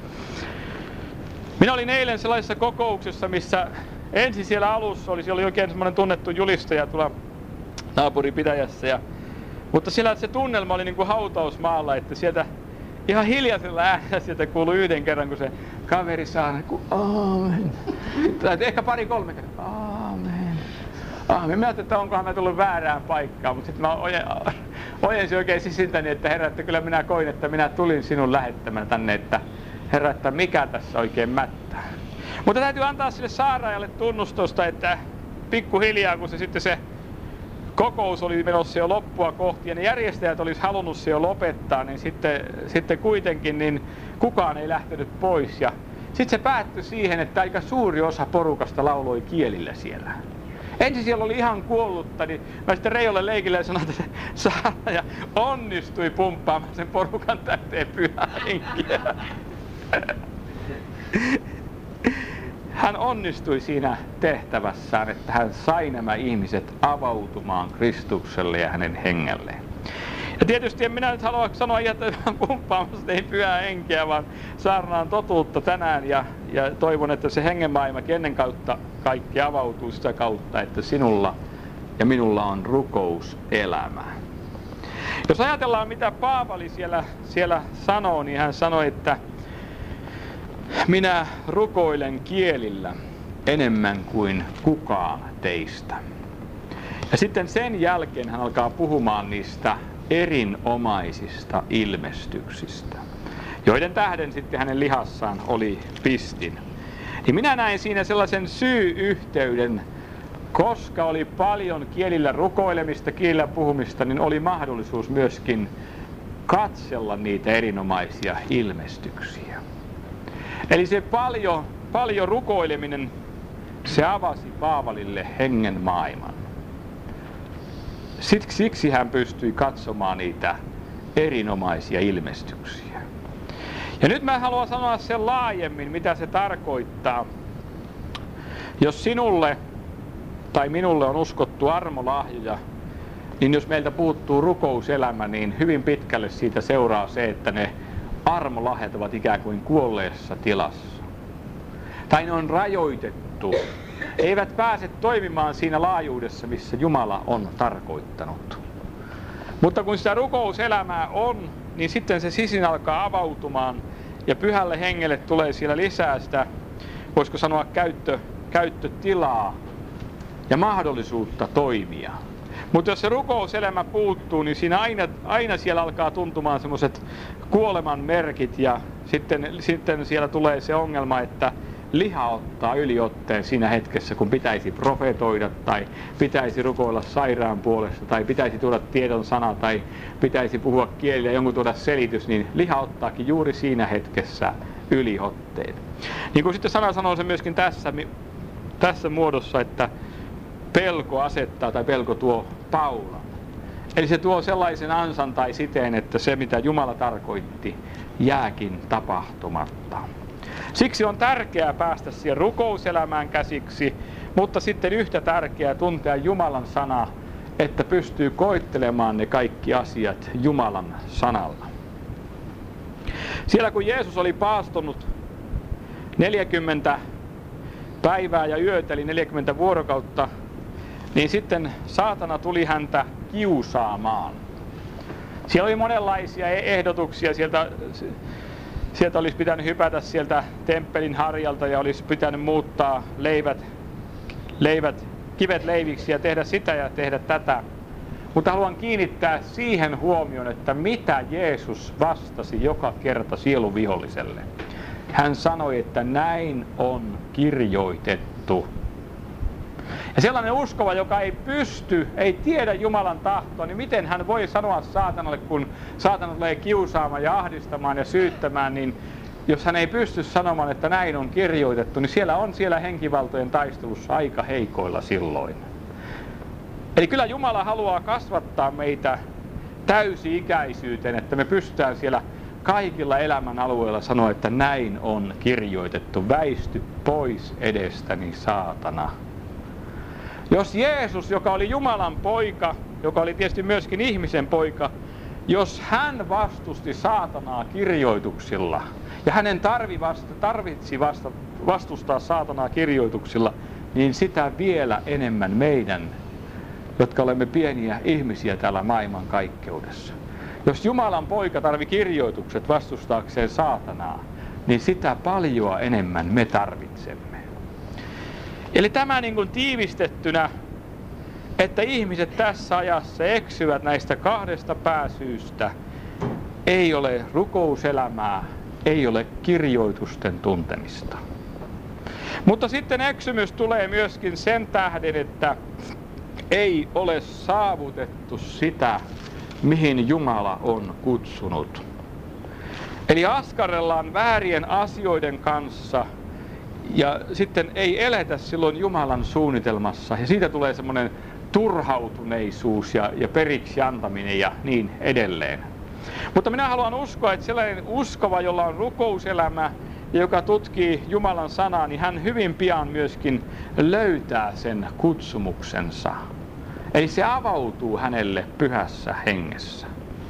Minä olin eilen sellaisessa kokouksessa, missä ensin siellä alussa oli oikein semmoinen tunnettu julistaja tuolla naapuripitäjässä. Mutta siellä se tunnelma oli niin kuin hautausmaalla, että sieltä ihan hiljaisella äänellä sieltä kuului yhden kerran, kun se kaveri saa, kun aamen. Tai ehkä 2-3 kertaa, aamen. Aamen. Mä ajattelin, että onkohan mä tullut väärään paikkaan, mutta sitten mä ojensin oikein sisintäni, että Herra, että kyllä minä koin, että minä tulin sinun lähettämään tänne, että Herra, että mikä tässä oikein mättää. Mutta täytyy antaa sille saarnaajalle tunnustusta, että pikkuhiljaa, kun se kokous oli menossa jo loppua kohti ja ne järjestäjät olisi halunnut se jo lopettaa, niin sitten kuitenkin niin kukaan ei lähtenyt pois. Ja sitten se päättyi siihen, että aika suuri osa porukasta lauloi kielillä siellä. Ensin siellä oli ihan kuollutta, niin mä sitten Reijolle leikille ja sanoin, että se saarnaaja onnistui pumppaamaan sen porukan täyteen pyhää henkiä. Hän onnistui siinä tehtävässään, että hän sai nämä ihmiset avautumaan Kristukselle ja hänen hengelleen. Ja tietysti en minä nyt halua sanoa, että pumppaamassa ei pyhää henkeä, vaan saarnaan totuutta tänään ja toivon, että se hengenmaailmakin ennen kautta kaikki avautuu sitä kautta, että sinulla ja minulla on rukouselämä. Jos ajatellaan, mitä Paavali siellä sanoo, niin hän sanoi, että minä rukoilen kielillä enemmän kuin kukaan teistä. Ja sitten sen jälkeen hän alkaa puhumaan niistä erinomaisista ilmestyksistä, joiden tähden sitten hänen lihassaan oli pistin. Niin minä näin siinä sellaisen syy-yhteyden, koska oli paljon kielillä rukoilemista, kielillä puhumista, niin oli mahdollisuus myöskin katsella niitä erinomaisia ilmestyksiä. Eli se paljon rukoileminen, se avasi Paavalille hengen maailman. Siksi hän pystyi katsomaan niitä erinomaisia ilmestyksiä. Ja nyt mä haluan sanoa sen laajemmin, mitä se tarkoittaa. Jos sinulle tai minulle on uskottu armolahjoja, niin jos meiltä puuttuu rukouselämä, niin hyvin pitkälle siitä seuraa se, että ne armolahjat ovat ikään kuin kuolleessa tilassa. Tai ne on rajoitettu. Eivät pääse toimimaan siinä laajuudessa, missä Jumala on tarkoittanut. Mutta kun sitä rukouselämää on, niin sitten se sisin alkaa avautumaan ja Pyhälle Hengelle tulee siellä lisää sitä, voisiko sanoa, käyttötilaa ja mahdollisuutta toimia. Mutta jos se rukouselämä puuttuu, niin siinä aina siellä alkaa tuntumaan semmoiset kuoleman merkit ja sitten siellä tulee se ongelma, että liha ottaa yliotteen siinä hetkessä, kun pitäisi profetoida tai pitäisi rukoilla sairaan puolesta tai pitäisi tuoda tiedon sana tai pitäisi puhua kielillä ja jonkun tuoda selitys, niin liha ottaakin juuri siinä hetkessä yliotteen. Niin kuin sitten sana sanoo se myöskin tässä muodossa, että pelko asettaa tai pelko tuo paulan. Eli se tuo sellaisen ansan tai siteen, että se mitä Jumala tarkoitti jääkin tapahtumatta. Siksi on tärkeää päästä siihen rukouselämään käsiksi, mutta sitten yhtä tärkeää tuntea Jumalan sana, että pystyy koettelemaan ne kaikki asiat Jumalan sanalla. Siellä kun Jeesus oli paastonut 40 päivää ja yötä, eli 40 vuorokautta, niin sitten saatana tuli häntä kiusaamaan. Siellä oli monenlaisia ehdotuksia. Sieltä olisi pitänyt hypätä sieltä temppelin harjalta ja olisi pitänyt muuttaa kivet leiviksi ja tehdä sitä ja tehdä tätä. Mutta haluan kiinnittää siihen huomioon, että mitä Jeesus vastasi joka kerta sieluviholliselle. Hän sanoi, että näin on kirjoitettu. Ja sellainen uskova, joka ei tiedä Jumalan tahtoa, niin miten hän voi sanoa saatanalle, kun saatana tulee kiusaamaan ja ahdistamaan ja syyttämään, niin jos hän ei pysty sanomaan, että näin on kirjoitettu, niin siellä henkivaltojen taistelussa aika heikoilla silloin. Eli kyllä Jumala haluaa kasvattaa meitä täysi-ikäisyyteen, että me pystytään siellä kaikilla elämän alueilla sanoa, että näin on kirjoitettu, väisty pois edestäni saatana. Jos Jeesus, joka oli Jumalan poika, joka oli tietysti myöskin ihmisen poika, jos hän vastusti saatanaa kirjoituksilla, ja hänen tarvitsi vastustaa saatanaa kirjoituksilla, niin sitä vielä enemmän meidän, jotka olemme pieniä ihmisiä täällä maailman kaikkeudessa. Jos Jumalan poika tarvitsi kirjoitukset vastustaakseen saatanaa, niin sitä paljoa enemmän me tarvitsemme. Eli tämä niin kuin tiivistettynä, että ihmiset tässä ajassa eksyvät näistä kahdesta pääsyystä, ei ole rukouselämää, ei ole kirjoitusten tuntemista. Mutta sitten eksymys tulee myöskin sen tähden, että ei ole saavutettu sitä, mihin Jumala on kutsunut. Eli askarrellaan väärien asioiden kanssa ja sitten ei eletä silloin Jumalan suunnitelmassa. Ja siitä tulee semmoinen turhautuneisuus ja periksi antaminen ja niin edelleen. Mutta minä haluan uskoa, että sellainen uskova, jolla on rukouselämä ja joka tutkii Jumalan sanaa, niin hän hyvin pian myöskin löytää sen kutsumuksensa. Eli se avautuu hänelle pyhässä hengessä.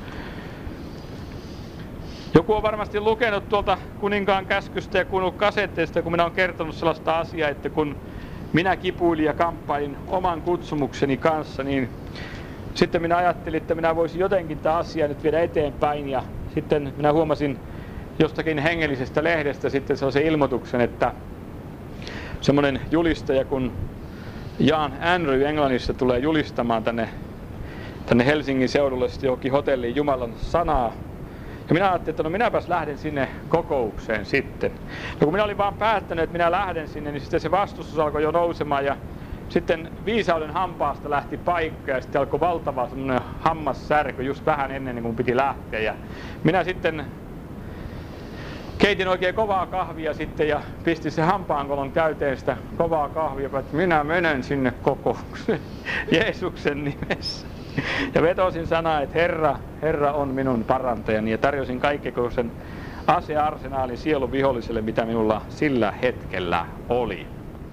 Joku on varmasti lukenut tuolta Kuninkaan käskystä ja kuunnellut kasetteista, kun minä olen kertonut sellaista asiaa, että kun minä kipuilin ja kamppailin oman kutsumukseni kanssa, niin sitten minä ajattelin, että minä voisin jotenkin tämä asia nyt viedä eteenpäin. Ja sitten minä huomasin jostakin hengellisestä lehdestä sitten sellaisen ilmoituksen, että semmoinen julistaja, kun Jan Andrew Englannissa tulee julistamaan tänne tänne Helsingin seudulle sitten johonkin hotelliin Jumalan sanaa. Ja minä ajattelin, että no minäpäs lähden sinne kokoukseen sitten. No kun minä olin vaan päättänyt, että minä lähden sinne, niin sitten se vastustus alkoi jo nousemaan ja sitten viisauden hampaasta lähti paikka ja sitten alkoi valtava semmoinen hammassärky just vähän ennen kuin piti lähteä. Ja minä sitten keitin oikein kovaa kahvia sitten ja pistin se hampaankolon täyteen sitä kovaa kahvia, että minä menen sinne kokoukseen Jeesuksen nimessä. Ja vetosin sanaa, että Herra on minun parantajani ja tarjosin kaikkekoisen asearsenaalin sielun viholliselle, mitä minulla sillä hetkellä oli.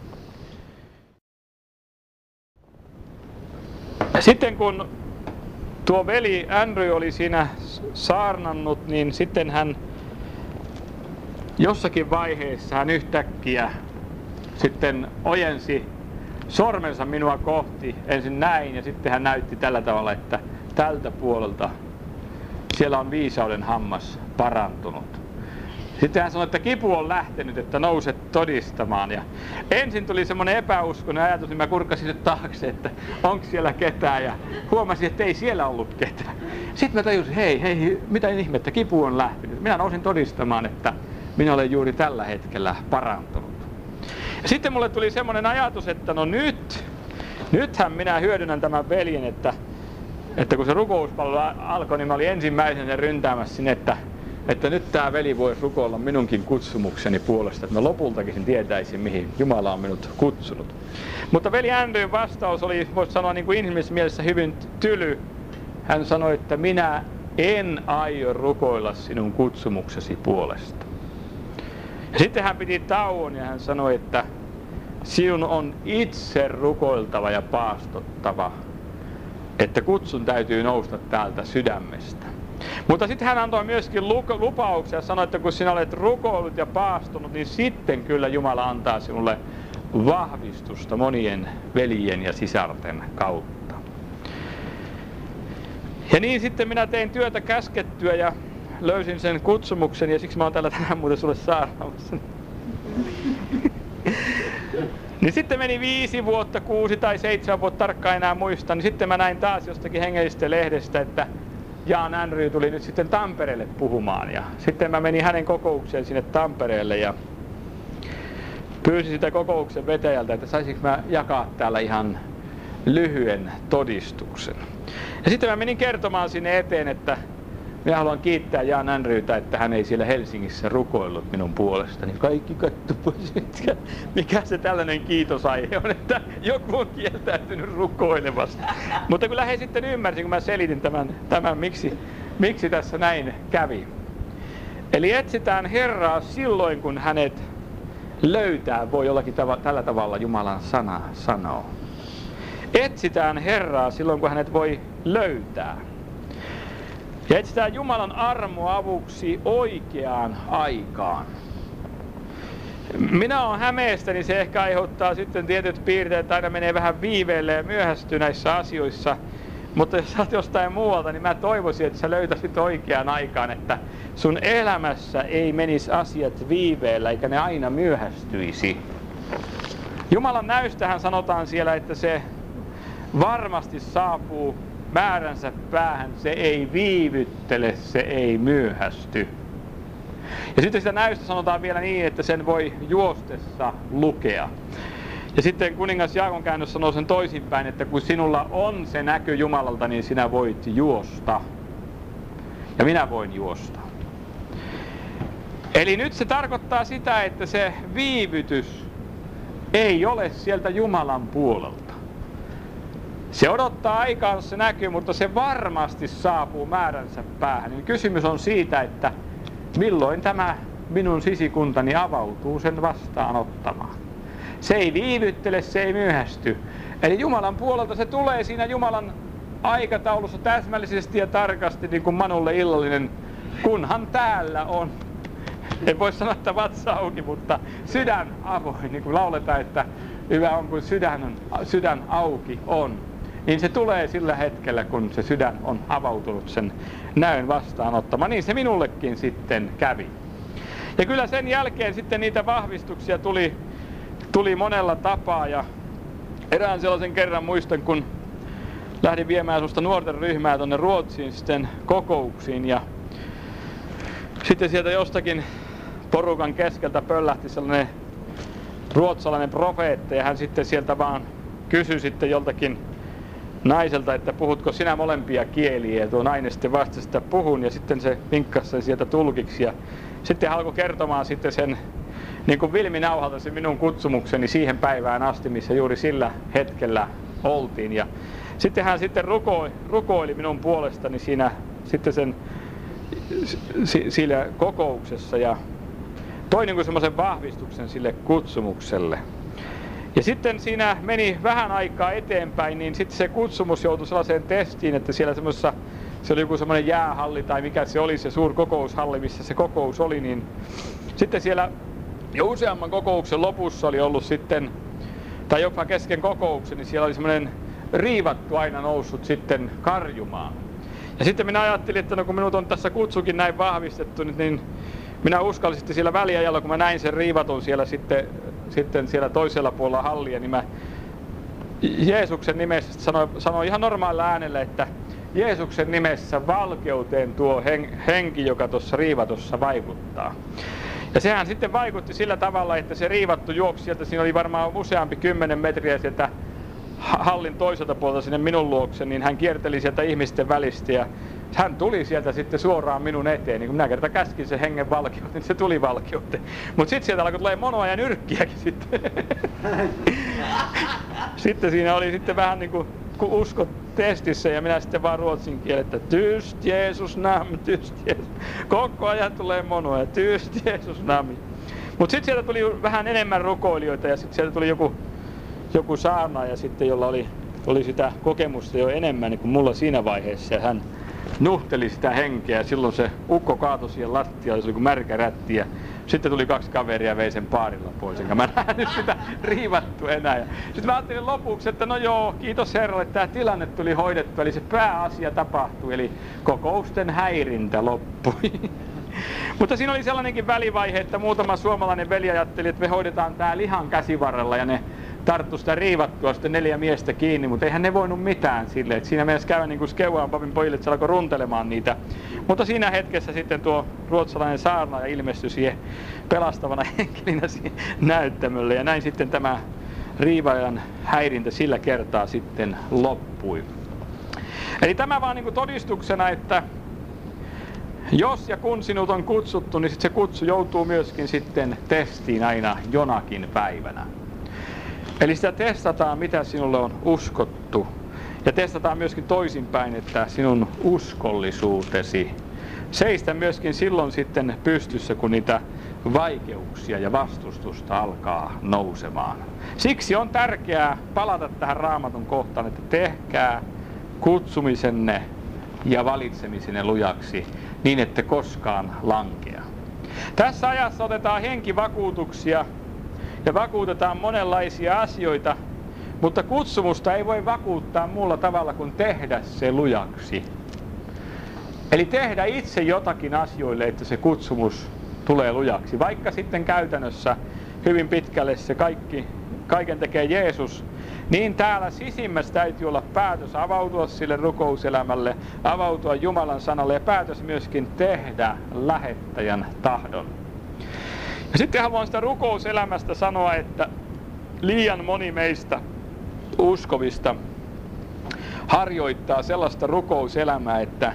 Ja sitten kun tuo veli Andrew oli siinä saarnannut, niin sitten hän jossakin vaiheessa hän yhtäkkiä sitten ojensi sormensa minua kohti, ensin näin ja sitten hän näytti tällä tavalla, että tältä puolelta siellä on viisauden hammas parantunut. Sitten hän sanoi, että kipu on lähtenyt, että nouset todistamaan. Ja ensin tuli semmoinen epäuskoinen ajatus, niin mä kurkkasin sinne taakse, että onko siellä ketään ja huomasin, että ei siellä ollut ketään. Sitten mä tajusin, hei, mitä ihmettä, kipu on lähtenyt. Minä nousin todistamaan, että minä olen juuri tällä hetkellä parantunut. Ja sitten mulle tuli semmoinen ajatus, että no nythän minä hyödynnän tämän veljen, että kun se rukouspalvelu alkoi, niin mä olin ensimmäisenä ryntäämässä sinne, että nyt tämä veli voisi rukoilla minunkin kutsumukseni puolesta, että mä lopultakin sen tietäisin, mihin Jumala on minut kutsunut. Mutta veli Andrewn vastaus oli, voisi sanoa niin kuin inhimillisessä mielessä hyvin tyly. Hän sanoi, että minä en aio rukoilla sinun kutsumuksesi puolesta. Ja sitten hän piti tauon ja hän sanoi, että sinun on itse rukoiltava ja paastottava, että kutsun täytyy nousta täältä sydämestä. Mutta sitten hän antoi myöskin lupauksia ja sanoi, että kun sinä olet rukoillut ja paastunut, niin sitten kyllä Jumala antaa sinulle vahvistusta monien veljen ja sisarten kautta. Ja niin sitten minä tein työtä käskettyä ja löysin sen kutsumuksen ja siksi mä oon täällä tänään muuten sulle saarnaamassa. Niin sitten meni 5 vuotta, 6 tai 7 vuotta, tarkkaan enää muista, niin sitten mä näin taas jostakin hengellisestä lehdestä, että Jan Andrew tuli nyt sitten Tampereelle puhumaan. Ja sitten mä menin hänen kokoukseen sinne Tampereelle ja pyysin sitä kokouksen vetäjältä, että saisinko mä jakaa täällä ihan lyhyen todistuksen. Ja sitten mä menin kertomaan sinne eteen, että minä haluan kiittää Jan Andrewta, että hän ei siellä Helsingissä rukoillut minun puolestani. Kaikki katsoivat, mikä se tällainen kiitosaihe on, että joku on kieltäytynyt rukoilevasta. Mutta kyllä he sitten ymmärsin, kun mä selitin tämän miksi tässä näin kävi. Eli etsitään Herraa silloin, kun hänet löytää, voi jollakin tällä tavalla Jumalan sana sanoo. Etsitään Herraa silloin, kun hänet voi löytää. Ja etsitään Jumalan armoa avuksi oikeaan aikaan. Minä olen Hämeestä, niin se ehkä aiheuttaa sitten tietyt piirteet, että aina menee vähän viiveelle ja myöhästyy näissä asioissa. Mutta jos sä oot jostain muualta, niin mä toivoisin, että sä löytäisit oikeaan aikaan, että sun elämässä ei menisi asiat viiveellä, eikä ne aina myöhästyisi. Jumalan näystähän sanotaan siellä, että se varmasti saapuu määränsä päähän, se ei viivyttele, se ei myöhästy. Ja sitten sitä näystä sanotaan vielä niin, että sen voi juostessa lukea. Ja sitten kuningas Jaakon käännös sanoo sen toisinpäin, että kun sinulla on se näky Jumalalta, niin sinä voit juosta. Ja minä voin juosta. Eli nyt se tarkoittaa sitä, että se viivytys ei ole sieltä Jumalan puolelta. Se odottaa aikaansa, se näkyy, mutta se varmasti saapuu määränsä päähän. Niin kysymys on siitä, että milloin tämä minun sisikuntani avautuu sen vastaanottamaan. Se ei viivyttele, se ei myöhästy. Eli Jumalan puolelta se tulee siinä Jumalan aikataulussa täsmällisesti ja tarkasti, niin kuin Manulle illallinen, kunhan täällä on. En voi sanoa, että vatsa auki, mutta sydän avoin, niin kuin lauletaan, että hyvä on, kun sydän auki on. Niin se tulee sillä hetkellä, kun se sydän on avautunut sen näön vastaanottamaan. Niin se minullekin sitten kävi. Ja kyllä sen jälkeen sitten niitä vahvistuksia tuli monella tapaa. Ja erään sellaisen kerran muistan, kun lähdin viemään sellaista nuorten ryhmää tuonne Ruotsiin sitten kokouksiin, ja sitten sieltä jostakin porukan keskeltä pöllähti sellainen ruotsalainen profeetta, ja hän sitten sieltä vaan kysyi sitten joltakin naiselta, että puhutko sinä molempia kieliä, ja tuo nainen sitten vastasi, että puhun, ja sitten se vinkkasi sen sieltä tulkiksi, ja sitten hän alkoi kertomaan sitten sen niin kuin vilminauhalta se minun kutsumukseni siihen päivään asti, missä juuri sillä hetkellä oltiin, ja sitten hän sitten rukoili minun puolestani siinä sitten sillä kokouksessa, ja toi niin kuin semmoisen vahvistuksen sille kutsumukselle. Ja sitten siinä meni vähän aikaa eteenpäin, niin sitten se kutsumus joutui sellaiseen testiin, että siellä se oli joku semmoinen jäähalli tai mikä se oli, se suurkokoushalli, missä se kokous oli, niin sitten siellä jo useamman kokouksen lopussa oli ollut sitten, tai jopa kesken kokouksen, niin siellä oli semmoinen riivattu aina noussut sitten karjumaan. Ja sitten minä ajattelin, että no kun minut on tässä kutsukin näin vahvistettu, niin minä uskalsin sitten siellä väliajalla, kun mä näin sen riivatun siellä sitten siellä toisella puolella hallia, niin mä Jeesuksen nimessä sanoin ihan normaalilla äänellä, että Jeesuksen nimessä valkeuteen tuo henki, joka tuossa riivatossa vaikuttaa. Ja sehän sitten vaikutti sillä tavalla, että se riivattu juoksi sieltä, siinä oli varmaan useampi 10 metriä sieltä hallin toiselta puolelta sinne minun luokse, niin hän kierteli sieltä ihmisten välistä ja hän tuli sieltä sitten suoraan minun eteen. Niin kun minä kerta käskin sen hengen valkeuteen, niin se tuli valkeuteen. Mutta sitten sieltä alkoi tulee monoa ja nyrkkiäkin sitten. Sitten siinä oli sitten vähän niin kuin usko testissä ja minä sitten vaan ruotsin kielellä, että tyst Jeesus nami, tyst Jeesus. Koko ajan tulee monoa ja tyst Jeesus nami. Mutta sitten sieltä tuli vähän enemmän rukoilijoita ja sitten sieltä tuli joku saarnaaja sitten, jolla oli sitä kokemusta jo enemmän niin kuin mulla siinä vaiheessa, ja hän nuhteli sitä henkeä, ja silloin se ukko kaatoi siihen lattialle, se oli kuin märkä rätti, ja sitten tuli 2 kaveria ja vei sen paarilla pois, enkä mä nähnyt sitä riivattu enää. Ja sitten mä ajattelin lopuksi, että no joo, kiitos Herralle, että tämä tilanne tuli hoidettua, eli se pääasia tapahtui, eli kokousten häirintä loppui. Mutta siinä oli sellainenkin välivaihe, että muutama suomalainen veli ajatteli, että me hoidetaan tää lihan käsivarrella, ja ne tarttu sitä riivattua sitten 4 miestä kiinni, mutta eihän ne voinut mitään silleen, että siinä mielessä käy niin kuin Skeuan papin pojille, että se alkoi runtelemaan niitä. Mutta siinä hetkessä sitten tuo ruotsalainen saarnaaja ilmestyi siihen pelastavana henkelinä siihen näyttämölle, ja näin sitten tämä riivaajan häirintä sillä kertaa sitten loppui. Eli tämä vaan niin kuin todistuksena, että jos ja kun sinut on kutsuttu, niin sitten se kutsu joutuu myöskin sitten testiin aina jonakin päivänä. Eli sitä testataan, mitä sinulle on uskottu. Ja testataan myöskin toisinpäin, että sinun uskollisuutesi seistä myöskin silloin sitten pystyssä, kun niitä vaikeuksia ja vastustusta alkaa nousemaan. Siksi on tärkeää palata tähän Raamatun kohtaan, että tehkää kutsumisenne ja valitsemisenne lujaksi niin, ette koskaan lankea. Tässä ajassa otetaan henkivakuutuksia ja vakuutetaan monenlaisia asioita, mutta kutsumusta ei voi vakuuttaa muulla tavalla kuin tehdä se lujaksi. Eli tehdä itse jotakin asioille, että se kutsumus tulee lujaksi. Vaikka sitten käytännössä hyvin pitkälle se kaiken tekee Jeesus, niin täällä sisimmässä täytyy olla päätös avautua sille rukouselämälle, avautua Jumalan sanalle ja päätös myöskin tehdä lähettäjän tahdon. Ja sitten haluan sitä rukouselämästä sanoa, että liian moni meistä uskovista harjoittaa sellaista rukouselämää, että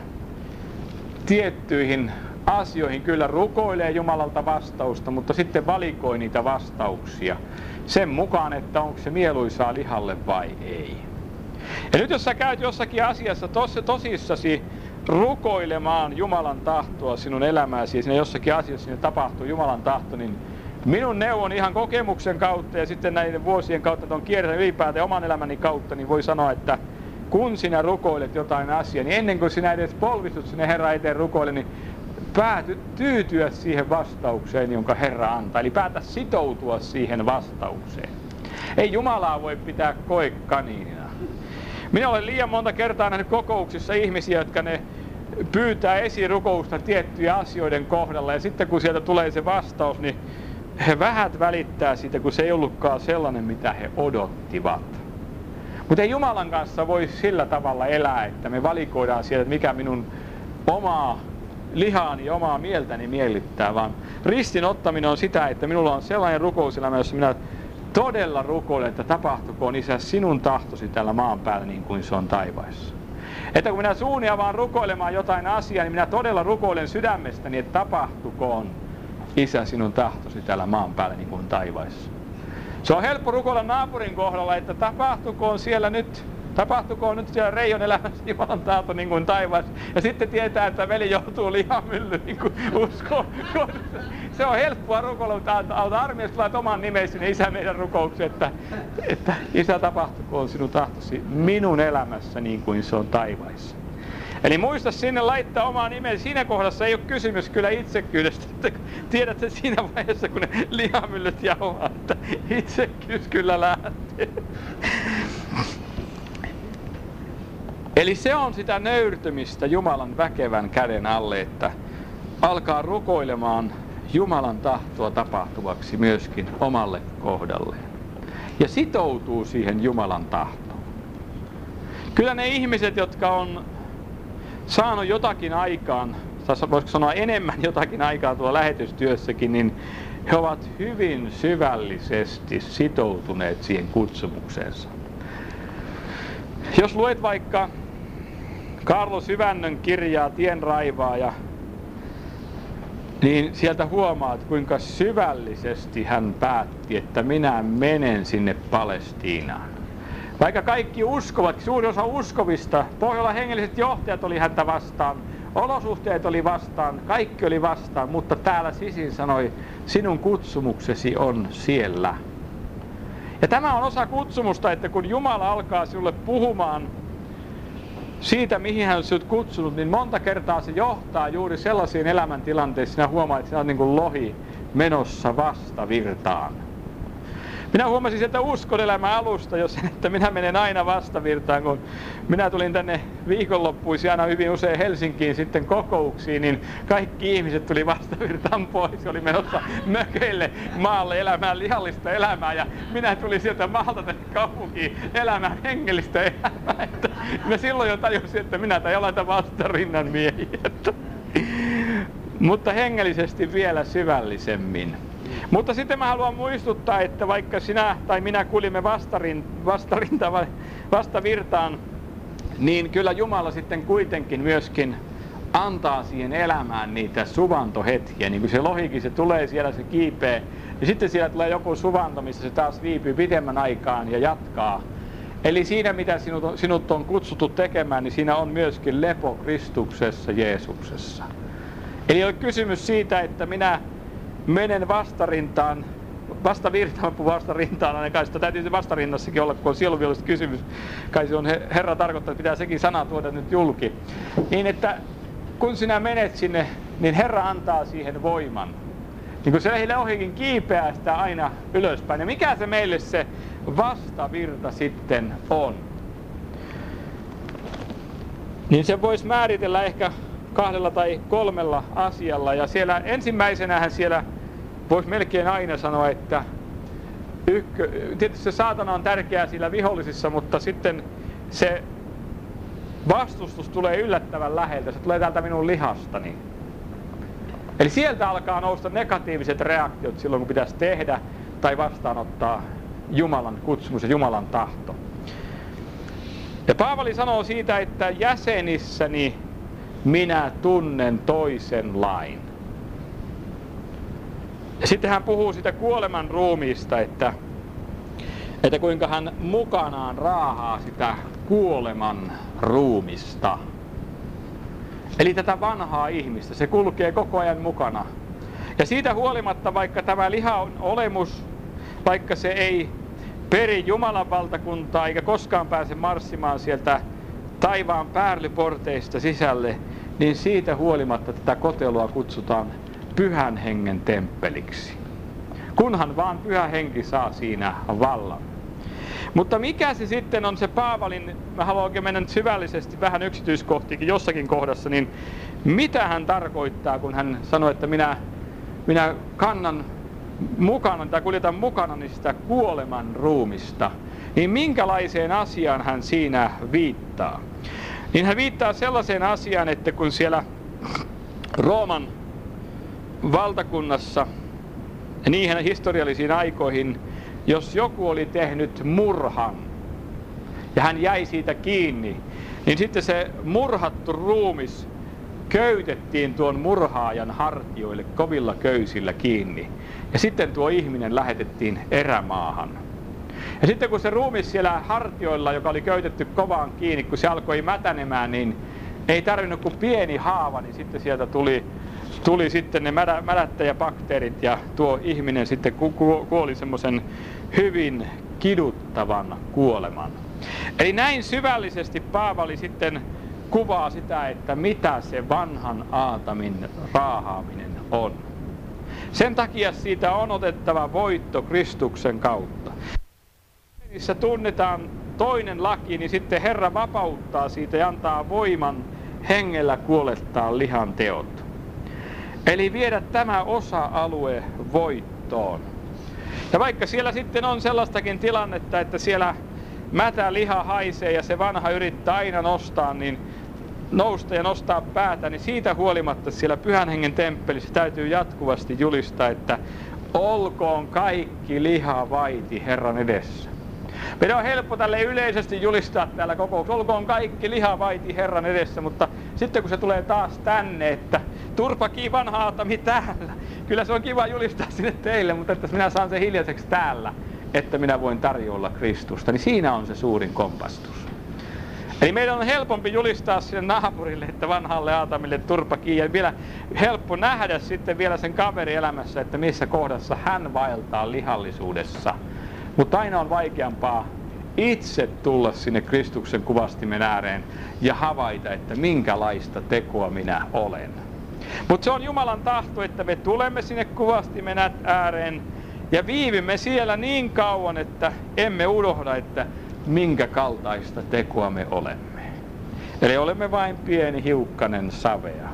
tiettyihin asioihin kyllä rukoilee Jumalalta vastausta, mutta sitten valikoi niitä vastauksia sen mukaan, että onko se mieluisaa lihalle vai ei. Ja nyt jos sä käyt jossakin asiassa tosissasi rukoilemaan Jumalan tahtoa sinun elämääsi ja siinä jossakin asiassa siinä tapahtuu Jumalan tahto, niin minun neuvon ihan kokemuksen kautta ja sitten näiden vuosien kautta, että on kiertänyt ylipäätään oman elämäni kautta, niin voi sanoa, että kun sinä rukoilet jotain asiaa, niin ennen kuin sinä edes polvistut sinne Herran eteen rukoile, niin pääty tyytyä siihen vastaukseen, jonka Herra antaa. Eli päätä sitoutua siihen vastaukseen. Ei Jumalaa voi pitää koekaniinina. Minä olen liian monta kertaa nähnyt kokouksissa ihmisiä, jotka ne pyytää esirukousta tiettyjä asioiden kohdalla. Ja sitten kun sieltä tulee se vastaus, niin he vähät välittää siitä, kun se ei ollutkaan sellainen, mitä he odottivat. Mutta ei Jumalan kanssa voi sillä tavalla elää, että me valikoidaan sieltä, mikä minun omaa lihaani ja omaa mieltäni miellyttää, vaan ristin ottaminen on sitä, että minulla on sellainen rukouselämä, jossa minä todella rukoilen, että tapahtukoon, Isä, sinun tahtosi täällä maan päällä niin kuin se on taivaissa. Että kun minä suuni avaan rukoilemaan jotain asiaa, niin minä todella rukoilen sydämestäni, että tapahtukoon, Isä, sinun tahtosi täällä maan päällä niin kuin taivaissa. Se on helppo rukoilla naapurin kohdalla, että tapahtukoon nyt siellä Reijon elämässä Jumalan tahto niin kuin taivaassa. Ja sitten tietää, että veli joutuu lihamyllyyn niin kuin uskoon. Se on helppoa rukoilla, mutta auta armiasta laita oman nimesi sinne Isä meidän rukoukseen, että Isä, tapahtukoon sinun tahtosi minun elämässä niin kuin se on taivaissa. Eli muista sinne laittaa omaa nimesi. Siinä kohdassa ei ole kysymys kyllä itsekkyydestä. Tiedät sen siinä vaiheessa, kun ne lihamyllyt jauhaa, että itsekkyys kyllä lähtee. Eli se on sitä nöyrtymistä Jumalan väkevän käden alle, että alkaa rukoilemaan Jumalan tahtoa tapahtuvaksi myöskin omalle kohdalleen. Ja sitoutuu siihen Jumalan tahtoon. Kyllä ne ihmiset, jotka on saanut jotakin aikaan, tai voisiko sanoa enemmän jotakin aikaa tuolla lähetystyössäkin, niin he ovat hyvin syvällisesti sitoutuneet siihen kutsumukseensa. Jos luet vaikka Kaarlo Syvännön kirjaa Tienraivaaja, niin sieltä huomaat, kuinka syvällisesti hän päätti, että minä menen sinne Palestiinaan. Vaikka kaikki uskovat, suuri osa uskovista, Pohjolan hengelliset johtajat oli häntä vastaan, olosuhteet oli vastaan, kaikki oli vastaan, mutta täällä Sisin sanoi, sinun kutsumuksesi on siellä. Ja tämä on osa kutsumusta, että kun Jumala alkaa sinulle puhumaan siitä, mihin hän on sinut kutsunut, niin monta kertaa se johtaa juuri sellaisiin elämäntilanteisiin, sinä huomaat, että sinä olet niin kuin lohi menossa vastavirtaan. Minä huomasin sieltä uskon elämän alusta, että minä menen aina vastavirtaan, kun minä tulin tänne viikonloppuisin aina hyvin usein Helsinkiin sitten kokouksiin, niin kaikki ihmiset tuli vastavirtaan pois, oli menossa mökeille maalle elämään lihallista elämää, ja minä tulin sieltä maalta tänne kaupunkiin elämään hengellistä elämää, että minä silloin jo tajusin, että minä tai olen vastarinnan miehiä, mutta hengellisesti vielä syvällisemmin. Mutta sitten mä haluan muistuttaa, että vaikka sinä tai minä kuljimme vastavirtaan, niin kyllä Jumala sitten kuitenkin myöskin antaa siihen elämään niitä suvantohetkiä. Niin kuin se lohikin, se tulee siellä, se kiipee, ja sitten siellä tulee joku suvanto, missä se taas viipyy pitemmän aikaan ja jatkaa. Eli siinä, mitä sinut on kutsuttu tekemään, niin siinä on myöskin lepo Kristuksessa, Jeesuksessa. Eli ei ole kysymys siitä, että minä menen vastavirtaan aina kai sitä täytyy vastarinnassakin olla, kun on sieluviallista kysymys. Kai se on Herra tarkoittaa, että pitää sekin sana tuoda nyt julki. Niin, että kun sinä menet sinne, niin Herra antaa siihen voiman. Niin kuin se lohikin kiipeää sitä aina ylöspäin. Ja mikä se meille se vastavirta sitten on? Niin se voisi määritellä ehkä 2 tai 3 asialla, ja siellä ensimmäisenähän siellä voisi melkein aina sanoa, että tietysti se saatana on tärkeää siellä vihollisissa, mutta sitten se vastustus tulee yllättävän läheltä, se tulee täältä minun lihastani. Eli sieltä alkaa nousta negatiiviset reaktiot silloin, kun pitäisi tehdä tai vastaanottaa Jumalan kutsumus ja Jumalan tahto. Ja Paavali sanoo siitä, että jäsenissäni minä tunnen toisen lain. Ja sitten hän puhuu siitä kuoleman ruumiista, että kuinka hän mukanaan raahaa sitä kuoleman ruumista. Eli tätä vanhaa ihmistä, se kulkee koko ajan mukana. Ja siitä huolimatta, vaikka tämä lihan olemus, vaikka se ei peri Jumalan valtakuntaa eikä koskaan pääse marssimaan sieltä taivaan päärlyporteista sisälle, niin siitä huolimatta tätä kotelua kutsutaan Pyhän Hengen temppeliksi. Kunhan vaan Pyhä Henki saa siinä vallan. Mutta mikä se sitten on se Paavalin, mä haluan oikein mennä syvällisesti vähän yksityiskohtiinkin jossakin kohdassa, niin mitä hän tarkoittaa, kun hän sanoi, että minä kannan mukana tai kuljetan mukana sitä kuoleman ruumista. niin minkälaiseen asiaan hän siinä viittaa? Niin hän viittaa sellaiseen asiaan, että kun siellä Rooman valtakunnassa niihin historiallisiin aikoihin, jos joku oli tehnyt murhan ja hän jäi siitä kiinni, niin sitten se murhattu ruumis köytettiin tuon murhaajan hartioille kovilla köysillä kiinni. Ja sitten tuo ihminen lähetettiin erämaahan. Ja sitten kun se ruumis siellä hartioilla, joka oli köytetty kovaan kiinni, kun se alkoi mätänemään, niin ei tarvinnut kuin pieni haava, niin sitten sieltä tuli sitten ne mädättäjäbakteerit ja tuo ihminen sitten kuoli semmoisen hyvin kiduttavan kuoleman. Eli näin syvällisesti Paavali sitten kuvaa sitä, että mitä se vanhan Aatamin raahaaminen on. Sen takia siitä on otettava voitto Kristuksen kautta. Niissä tunnetaan toinen laki, niin sitten Herra vapauttaa siitä ja antaa voiman hengellä kuolettaa lihan teot. Eli viedä tämä osa-alue voittoon. Ja vaikka siellä sitten on sellaistakin tilannetta, että siellä mätä liha haisee ja se vanha yrittää aina nousta ja nostaa päätä, niin siitä huolimatta siellä Pyhän Hengen temppelissä täytyy jatkuvasti julistaa, että olkoon kaikki liha vaiti Herran edessä. Meidän on helppo tälle yleisesti julistaa täällä kokouksessa, olkoon kaikki liha vaiti Herran edessä, mutta sitten kun se tulee taas tänne, että turpakii vanha Aatami täällä, kyllä se on kiva julistaa sinne teille, mutta että minä saan sen hiljaiseksi täällä, että minä voin tarjoilla Kristusta, niin siinä on se suurin kompastus. Eli meidän on helpompi julistaa sinne naapurille, että vanhalle Aatamille turpakii, ja vielä helppo nähdä sitten vielä sen kaverielämässä, että missä kohdassa hän vaeltaa lihallisuudessa. Mutta aina on vaikeampaa itse tulla sinne Kristuksen kuvastimen ääreen ja havaita, että minkälaista tekoa minä olen. Mutta se on Jumalan tahto, että me tulemme sinne kuvastimen ääreen ja viivymme siellä niin kauan, että emme unohda, että minkä kaltaista tekoa me olemme. Eli olemme vain pieni hiukkanen savea.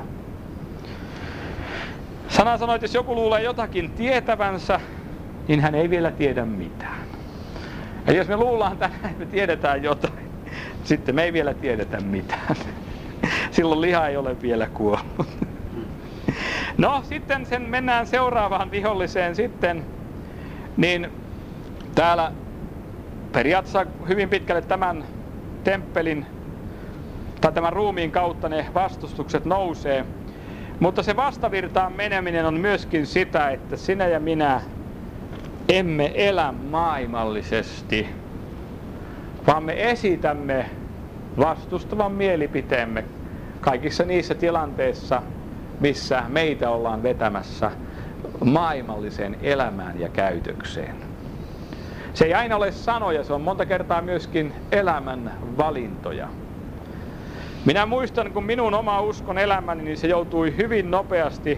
Sana sanoi, että jos joku luulee jotakin tietävänsä, niin hän ei vielä tiedä mitään. Eli jos me luullaan tänään, että me tiedetään jotain, sitten me ei vielä tiedetä mitään. Silloin liha ei ole vielä kuollut. No sitten sen mennään seuraavaan viholliseen sitten, niin täällä periaatteessa hyvin pitkälle tämän temppelin tai tämän ruumiin kautta ne vastustukset nousee. Mutta se vastavirtaan meneminen on myöskin sitä, että sinä ja minä emme elä maailmallisesti, vaan me esitämme vastustavan mielipiteemme kaikissa niissä tilanteissa, missä meitä ollaan vetämässä maailmalliseen elämään ja käytökseen. Se ei aina ole sanoja, se on monta kertaa myöskin elämän valintoja. Minä muistan, kun minun oma uskon elämäni, niin se joutui hyvin nopeasti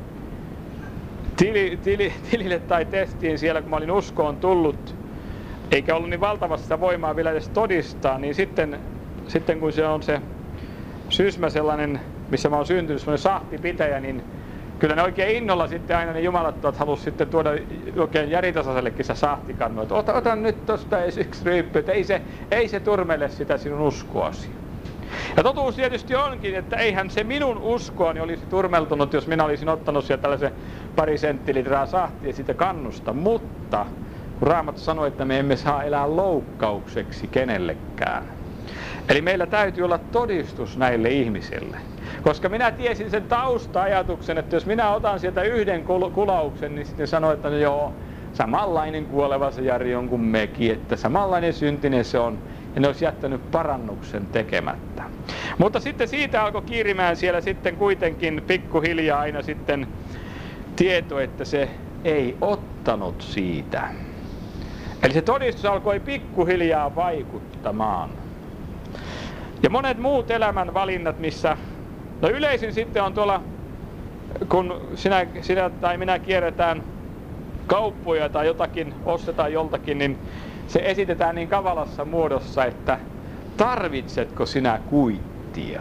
tilille tai testiin siellä, kun mä olin uskoon tullut, eikä ollut niin valtavasti voimaa vielä edes todistaa, niin sitten kun se on se Sysmä sellainen, missä mä oon syntynyt, semmoinen sahtipitäjä, niin kyllä ne oikein innolla sitten aina ne jumalattomat halusi sitten tuoda oikein järjitasoisellekin se sahtikannu, että ota nyt tosta yksi ryyppy, että ei se turmele sitä sinun uskoasi. Ja totuus tietysti onkin, että eihän se minun uskoani olisi turmeltunut, jos minä olisin ottanut sieltä tällaisen pari senttilitraa sahtia siitä kannusta, mutta kun Raamattu sanoi, että me emme saa elää loukkaukseksi kenellekään. Eli meillä täytyy olla todistus näille ihmisille. Koska minä tiesin sen tausta-ajatuksen, että jos minä otan sieltä yhden kulauksen, niin sitten sanoi, että no joo, samanlainen kuoleva se Jari on kuin mekin, että samanlainen syntinen se on. Ja ne olisi jättänyt parannuksen tekemättä. Mutta sitten siitä alkoi kiirimään siellä sitten kuitenkin pikkuhiljaa aina sitten tieto, että se ei ottanut siitä. Eli se todistus alkoi pikkuhiljaa vaikuttamaan. Ja monet muut elämän valinnat, missä, no yleisin sitten on tuolla, kun sinä tai minä kierretään kauppoja tai jotakin ostetaan joltakin, niin se esitetään niin kavalassa muodossa, että tarvitsetko sinä kuittia?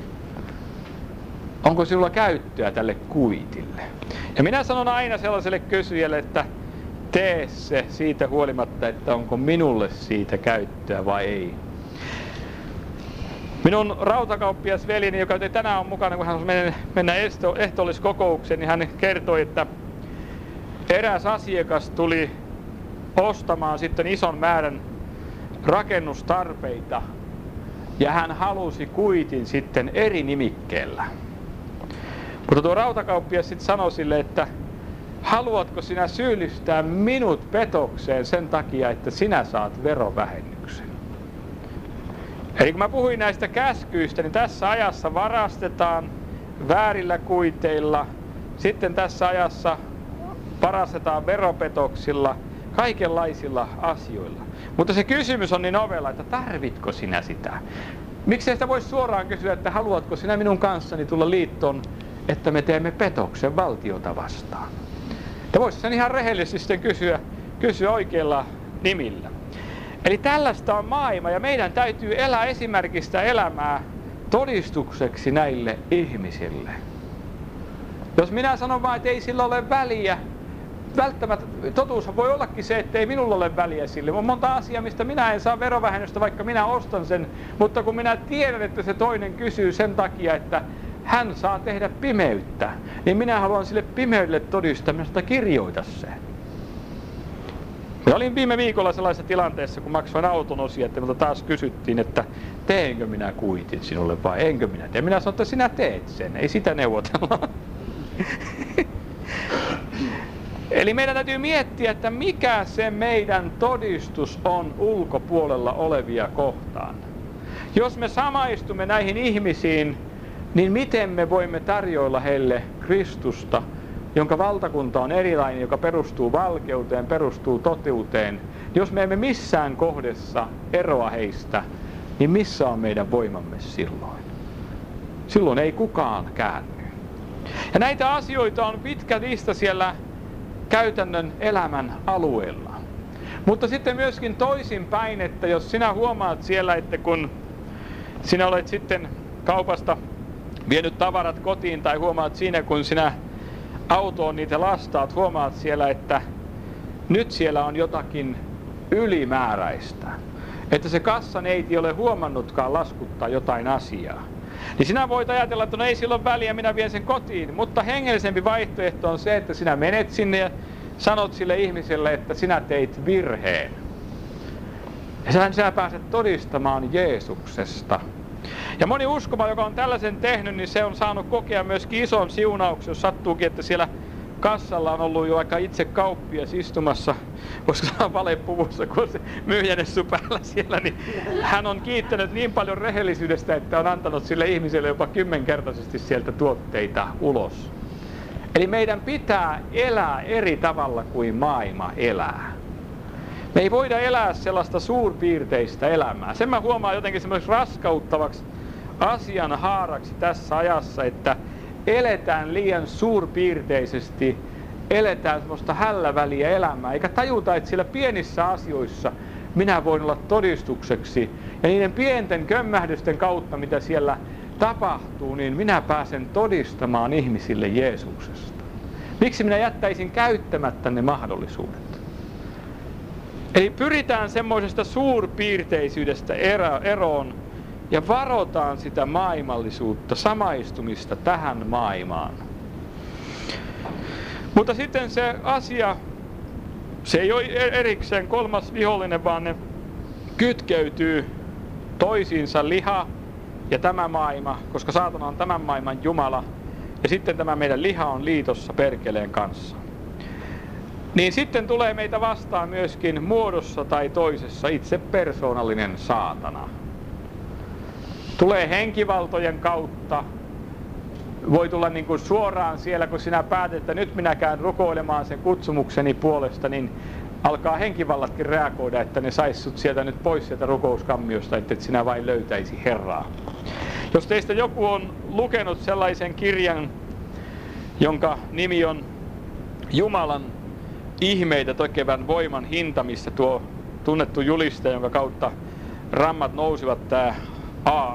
Onko sinulla käyttöä tälle kuitille? Ja minä sanon aina sellaiselle kysyjälle, että tee se siitä huolimatta, että onko minulle siitä käyttöä vai ei. Minun rautakauppiasveljeni, joka tänään on mukana, kun hän on mennä ehtoolliskokoukseen, niin hän kertoi, että eräs asiakas tuli ostamaan sitten ison määrän rakennustarpeita ja hän halusi kuitin sitten eri nimikkeellä. Mutta tuo rautakauppias sitten sanoi sille, että haluatko sinä syyllistää minut petokseen sen takia, että sinä saat verovähennyksen? Eli kun mä puhuin näistä käskyistä, niin tässä ajassa varastetaan väärillä kuiteilla, sitten tässä ajassa varastetaan veropetoksilla, kaikenlaisilla asioilla. Mutta se kysymys on niin ovella, että tarvitko sinä sitä? Miksei sitä voisi suoraan kysyä, että haluatko sinä minun kanssani tulla liittoon, että me teemme petoksen valtiota vastaan? Ja voisi sen ihan rehellisesti sitten kysyä oikeilla nimillä. Eli tällaista on maailma ja meidän täytyy elää esimerkistä elämää todistukseksi näille ihmisille. Jos minä sanon vain, että ei sillä ole väliä, välttämättä totuus voi ollakin se, että ei minulla ole väliä sille. On monta asiaa, mistä minä en saa verovähennystä, vaikka minä ostan sen. Mutta kun minä tiedän, että se toinen kysyy sen takia, että hän saa tehdä pimeyttä, niin minä haluan sille pimeydelle todistamista kirjoita sen. Minä olin viime viikolla sellaisessa tilanteessa, kun maksoin auton osia, että minulta taas kysyttiin, että teenkö minä kuitin sinulle vai enkö minä tee. Minä sanoin, että sinä teet sen, ei sitä neuvotella. Eli meidän täytyy miettiä, että mikä se meidän todistus on ulkopuolella olevia kohtaan. Jos me samaistumme näihin ihmisiin, niin miten me voimme tarjoilla heille Kristusta, jonka valtakunta on erilainen, joka perustuu valkeuteen, perustuu totuuteen. Jos me emme missään kohdassa eroa heistä, niin missä on meidän voimamme silloin? Silloin ei kukaan käänny. Ja näitä asioita on pitkä lista siellä käytännön elämän alueella. Mutta sitten myöskin toisinpäin, että jos sinä huomaat siellä, että kun sinä olet sitten kaupasta vienyt tavarat kotiin tai huomaat siinä, kun sinä autoon niitä lastaat, huomaat siellä, että nyt siellä on jotakin ylimääräistä. Että se kassaneiti ei ole huomannutkaan laskuttaa jotain asiaa. Niin sinä voit ajatella, että no ei sillä ole väliä, minä vien sen kotiin. Mutta hengellisempi vaihtoehto on se, että sinä menet sinne ja sanot sille ihmiselle, että sinä teit virheen. Ja sinä pääset todistamaan Jeesuksesta. Ja moni uskoma, joka on tällaisen tehnyt, niin se on saanut kokea myöskin ison siunauksen, jos sattuukin, että siellä kassalla on ollut jo aika itse kauppias istumassa, koska se on valepuvussa, kun se myyjänessu päällä siellä, niin hän on kiittänyt niin paljon rehellisyydestä, että on antanut sille ihmiselle jopa 10-kertaisesti sieltä tuotteita ulos. Eli meidän pitää elää eri tavalla kuin maailma elää. Me ei voida elää sellaista suurpiirteistä elämää. Sen mä huomaan jotenkin semmoiseksi raskauttavaksi asianhaaraksi tässä ajassa, että eletään liian suurpiirteisesti, eletään semmoista hälläväliä elämää, eikä tajuta, että siellä pienissä asioissa minä voin olla todistukseksi. Ja niiden pienten kömmähdysten kautta, mitä siellä tapahtuu, niin minä pääsen todistamaan ihmisille Jeesuksesta. Miksi minä jättäisin käyttämättä ne mahdollisuudet? Eli pyritään semmoisesta suurpiirteisyydestä eroon ja varotaan sitä maailmallisuutta, samaistumista tähän maailmaan. Mutta sitten se asia, se ei ole erikseen kolmas vihollinen, vaan ne kytkeytyy toisiinsa, liha ja tämä maailma, koska saatana on tämän maailman jumala ja sitten tämä meidän liha on liitossa perkeleen kanssa. Niin sitten tulee meitä vastaan myöskin muodossa tai toisessa itse persoonallinen saatana. Tulee henkivaltojen kautta, voi tulla niin kuin suoraan siellä, kun sinä päätät, että nyt minä käyn rukoilemaan sen kutsumukseni puolesta, niin alkaa henkivallatkin reagoida, että ne sais sut sieltä nyt pois sieltä rukouskammiosta, että et sinä vain löytäisi Herraa. Jos teistä joku on lukenut sellaisen kirjan, jonka nimi on Jumalan ihmeitä tekevän voiman hinta, missä tuo tunnettu julistaja, jonka kautta rammat nousivat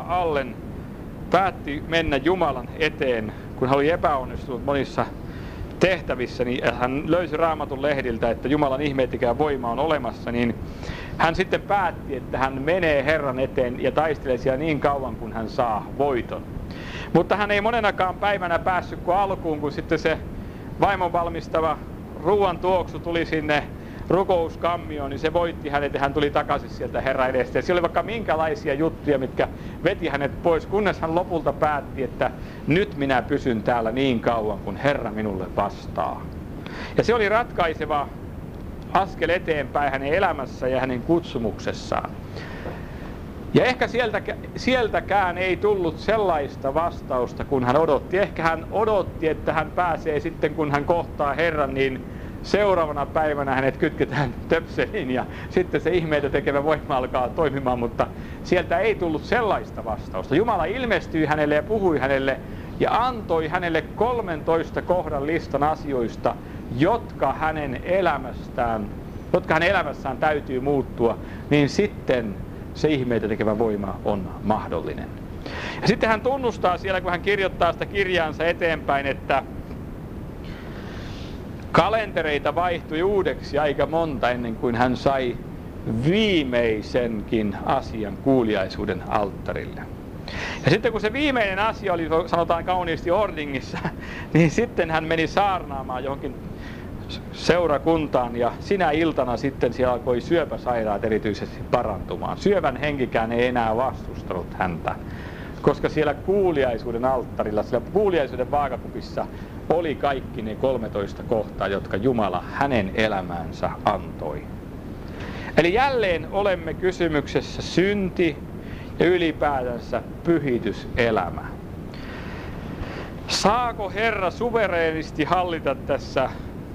Allen, päätti mennä Jumalan eteen, kun hän oli epäonnistunut monissa tehtävissä, niin hän löysi Raamatun lehdiltä, että Jumalan ihmeettikään voima on olemassa, niin hän sitten päätti, että hän menee Herran eteen ja taistelee siellä niin kauan, kun hän saa voiton. Mutta hän ei monenakaan päivänä päässyt kuin alkuun, kun sitten se vaimon valmistava ruoan tuoksu tuli sinne rukouskammioon, niin se voitti hänet ja hän tuli takaisin sieltä Herran edestä. Ja siellä oli vaikka minkälaisia juttuja, mitkä veti hänet pois, kunnes hän lopulta päätti, että nyt minä pysyn täällä niin kauan, kun Herra minulle vastaa. Ja se oli ratkaiseva askel eteenpäin hänen elämässä ja hänen kutsumuksessaan. Ja ehkä sieltäkään ei tullut sellaista vastausta, kun hän odotti. Ehkä hän odotti, että hän pääsee sitten, kun hän kohtaa Herran, niin seuraavana päivänä hänet kytketään töpseliin ja sitten se ihmeitä tekevä voima alkaa toimimaan, mutta sieltä ei tullut sellaista vastausta. Jumala ilmestyi hänelle ja puhui hänelle ja antoi hänelle 13 kohdan listan asioista, jotka hänen elämässään täytyy muuttua, niin sitten se ihmeitä tekevä voima on mahdollinen. Ja sitten hän tunnustaa siellä, kun hän kirjoittaa sitä kirjaansa eteenpäin, että kalentereita vaihtui uudeksi aika monta ennen kuin hän sai viimeisenkin asian kuuliaisuuden alttarille. Ja sitten kun se viimeinen asia oli, sanotaan kauniisti ordingissa, niin sitten hän meni saarnaamaan johonkin seurakuntaan ja sinä iltana sitten siellä alkoi syöpäsairaat erityisesti parantumaan. Syövän henkikään ei enää vastustanut häntä, koska siellä kuuliaisuuden alttarilla, siellä kuuliaisuuden vaakakupissa oli kaikki ne 13 kohtaa, jotka Jumala hänen elämäänsä antoi. Eli jälleen olemme kysymyksessä synti ja ylipäätänsä pyhityselämä. Saako Herra suvereenisti hallita tässä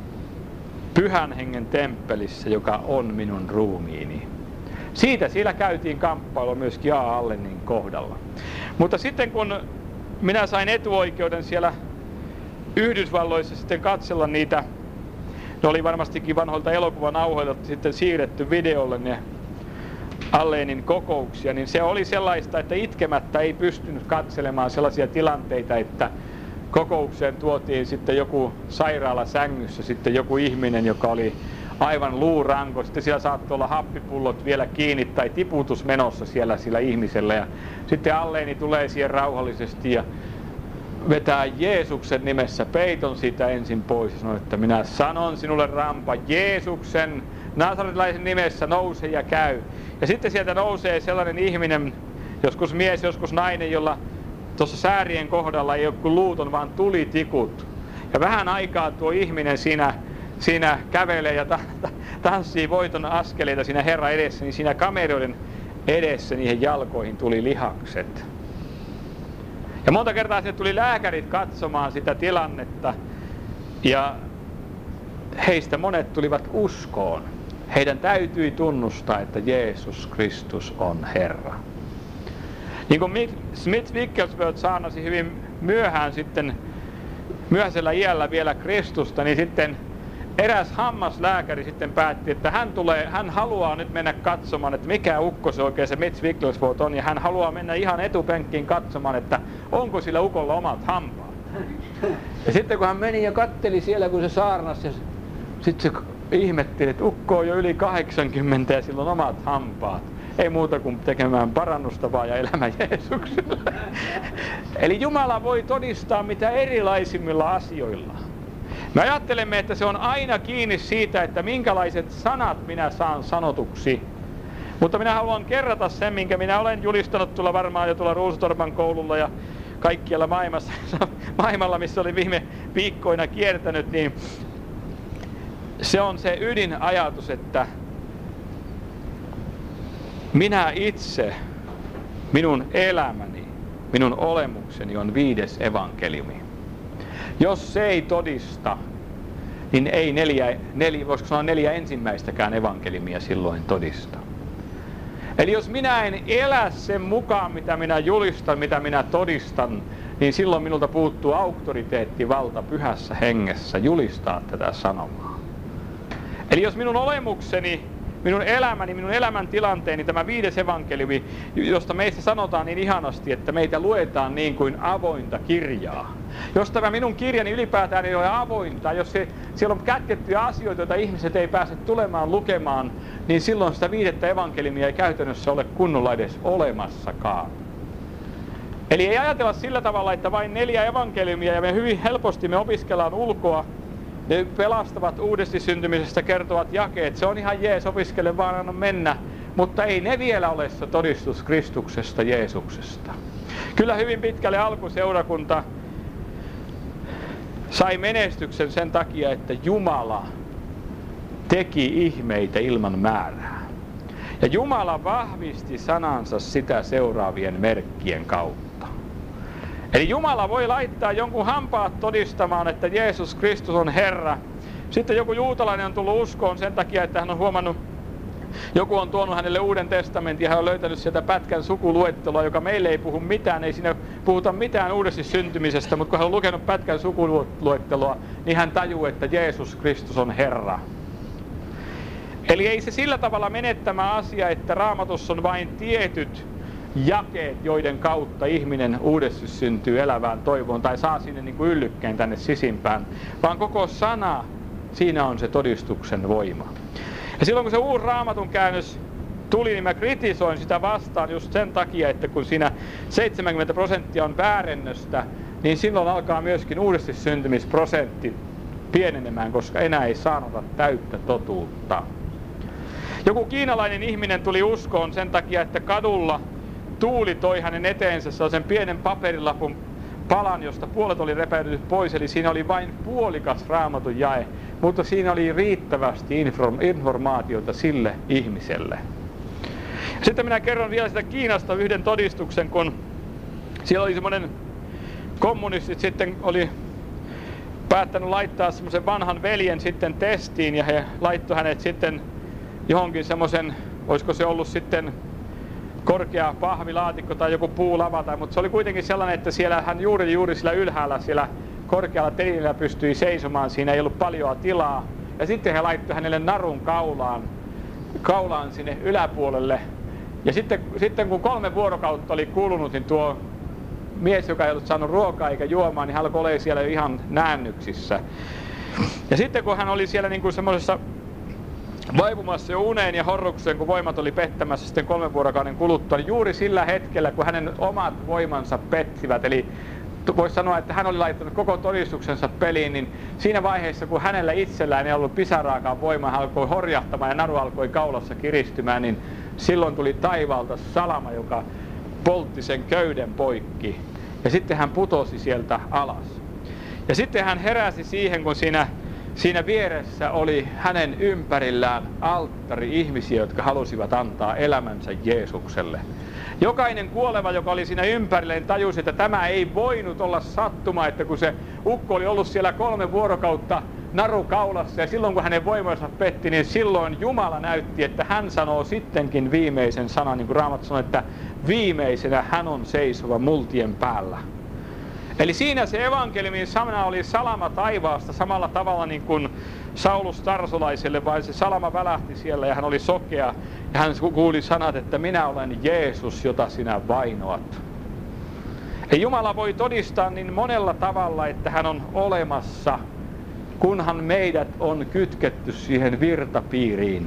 Pyhän Hengen temppelissä, joka on minun ruumiini? Siitä siellä käytiin kamppailua myöskin J.A.Allenin kohdalla. Mutta sitten kun minä sain etuoikeuden siellä Yhdysvalloissa sitten katsella niitä, ne oli varmastikin vanhoilta elokuvanauhoilta sitten siirretty videolle ne Allenin kokouksia, niin se oli sellaista, että itkemättä ei pystynyt katselemaan sellaisia tilanteita, että kokoukseen tuotiin sitten joku sairaalasängyssä, sitten joku ihminen, joka oli aivan luuranko, sitten siellä saattoi olla happipullot vielä kiinni tai tiputus menossa siellä sillä ihmisellä ja sitten Alleni tulee siihen rauhallisesti ja vetää Jeesuksen nimessä peiton siitä ensin pois ja sanoo, että minä sanon sinulle rampa Jeesuksen Nasaretilaisen nimessä nouse ja käy. Ja sitten sieltä nousee sellainen ihminen, joskus mies, joskus nainen, jolla tuossa säärien kohdalla ei ole kuin luuton, vaan tulitikut. Ja vähän aikaa tuo ihminen siinä kävelee ja tanssii voiton askeleita siinä Herran edessä, niin siinä kameroiden edessä niihin jalkoihin tuli lihakset. Ja monta kertaa sinne tuli lääkärit katsomaan sitä tilannetta ja heistä monet tulivat uskoon. Heidän täytyi tunnustaa, että Jeesus Kristus on Herra. Niin kuin Smith Wigglesworth saarnasi hyvin myöhään sitten, myöhäisellä iällä vielä Kristusta, niin sitten eräs hammaslääkäri sitten päätti, että hän haluaa nyt mennä katsomaan, että mikä ukko se oikein se Smith Wigglesworth on, ja hän haluaa mennä ihan etupenkkiin katsomaan, että onko sillä ukolla omat hampaat. Ja sitten kun hän meni ja katteli siellä, kun se saarnasi, ja sitten se ihmetteli, että ukko on jo yli 80 ja sillä on omat hampaat. Ei muuta kuin tekemään parannusta vaan ja elämä Jeesukselle. Eli Jumala voi todistaa mitä erilaisimmilla asioilla. Me ajattelemme, että se on aina kiinni siitä, että minkälaiset sanat minä saan sanotuksi. Mutta minä haluan kerrata sen, minkä minä olen julistanut varmaan jo tuolla Ruusutorpan koululla ja kaikkialla maailmalla, missä oli viime viikkoina kiertänyt, niin se on se ydinajatus, että minä itse, minun elämäni, minun olemukseni on 5. evankeliumi. Jos se ei todista, niin ei voisiko sanoa 4 ensimmäistäkään evankeliumia silloin todista. Eli jos minä en elä sen mukaan, mitä minä julistan, mitä minä todistan, niin silloin minulta puuttuu auktoriteetti, valta Pyhässä Hengessä julistaa tätä sanomaa. Eli jos minun olemukseni minun elämäni, minun elämäntilanteeni, tämä 5. evankeliumi, josta meistä sanotaan niin ihanasti, että meitä luetaan niin kuin avointa kirjaa. Jos tämä minun kirjani ylipäätään ei ole avointa, jos siellä on kätkettyjä asioita, joita ihmiset ei pääse tulemaan lukemaan, niin silloin sitä 5. evankeliumia ei käytännössä ole kunnolla edes olemassakaan. Eli ei ajatella sillä tavalla, että vain 4 evankeliumia ja me hyvin helposti me opiskellaan ulkoa. Ne pelastavat uudesti syntymisestä kertovat jakeet. Se on ihan jees, opiskele vaan, anna mennä. Mutta ei ne vielä ole se todistus Kristuksesta, Jeesuksesta. Kyllä hyvin pitkälle alkuseurakunta sai menestyksen sen takia, että Jumala teki ihmeitä ilman määrää. Ja Jumala vahvisti sanansa sitä seuraavien merkkien kautta. Eli Jumala voi laittaa jonkun hampaat todistamaan, että Jeesus Kristus on Herra. Sitten joku juutalainen on tullut uskoon sen takia, että hän on huomannut, joku on tuonut hänelle Uuden testamentin ja hän on löytänyt sieltä pätkän sukuluetteloa, joka meille ei puhu mitään, ei siinä puhuta mitään uudesti syntymisestä, mutta kun hän on lukenut pätkän sukuluetteloa, niin hän tajuu, että Jeesus Kristus on Herra. Eli ei se sillä tavalla mene tämä asia, että Raamatussa on vain tietyt jakeet, joiden kautta ihminen uudesti syntyy elävään toivoon tai saa sinne niin kuin yllykkeen tänne sisimpään, vaan koko sana, siinä on se todistuksen voima. Ja silloin kun se uusi Raamatun käännös tuli, niin mä kritisoin sitä vastaan just sen takia, että kun siinä 70% on väärennöstä, niin silloin alkaa myöskin uudesti syntymisprosentti pienenemään, koska enää ei saanota täyttä totuutta. Joku kiinalainen ihminen tuli uskoon sen takia, että kadulla tuuli toi hänen eteensä sellaisen pienen paperilapun palan, josta puolet oli repäytetty pois, eli siinä oli vain puolikas Raamatun jae, mutta siinä oli riittävästi informaatiota sille ihmiselle. Sitten minä kerron vielä sitä Kiinasta yhden todistuksen, kun siellä oli semmoinen kommunistit sitten oli päättänyt laittaa semmoisen vanhan veljen sitten testiin, ja he laittoi hänet sitten johonkin semmoisen, olisiko se ollut sitten korkea pahvilaatikko tai joku puulava, mutta se oli kuitenkin sellainen, että siellä hän juuri sillä ylhäällä, siellä korkealla telillä pystyi seisomaan, siinä ei ollut paljoa tilaa. Ja sitten he laittoi hänelle narun kaulaan sinne yläpuolelle. Ja sitten kun 3 vuorokautta oli kulunut, niin tuo mies, joka ei ollut saanut ruokaa eikä juomaa, niin hän alkoi olla siellä ihan näännyksissä. Ja sitten kun hän oli siellä niin kuin semmoisessa vaipumassa jo uneen ja horrukseen, kun voimat oli pettämässä sitten 3 vuorokauden kuluttua, niin juuri sillä hetkellä, kun hänen omat voimansa pettivät, eli voisi sanoa, että hän oli laittanut koko todistuksensa peliin, niin siinä vaiheessa, kun hänellä itsellään ei ollut pisaraakaan voimaa, hän alkoi horjahtamaan ja naru alkoi kaulassa kiristymään, niin silloin tuli taivaalta salama, joka poltti sen köyden poikki. Ja sitten hän putosi sieltä alas. Ja sitten hän heräsi siihen, kun siinä vieressä oli hänen ympärillään alttari ihmisiä, jotka halusivat antaa elämänsä Jeesukselle. Jokainen kuoleva, joka oli siinä ympärilleen, tajusi, että tämä ei voinut olla sattuma, että kun se ukko oli ollut siellä 3 vuorokautta naru kaulassa ja silloin kun hänen voimansa petti, niin silloin Jumala näytti, että hän sanoo sittenkin viimeisen sanan, niin kuin Raamattu sanoi, että viimeisenä hän on seisova multien päällä. Eli siinä se evankeliumin sana oli salama taivaasta samalla tavalla niin kuin Saulus tarsolaiselle, vaan se salama välähti siellä ja hän oli sokea ja hän kuuli sanat, että minä olen Jeesus, jota sinä vainoat. Ja Jumala voi todistaa niin monella tavalla, että hän on olemassa, kunhan meidät on kytketty siihen virtapiiriin.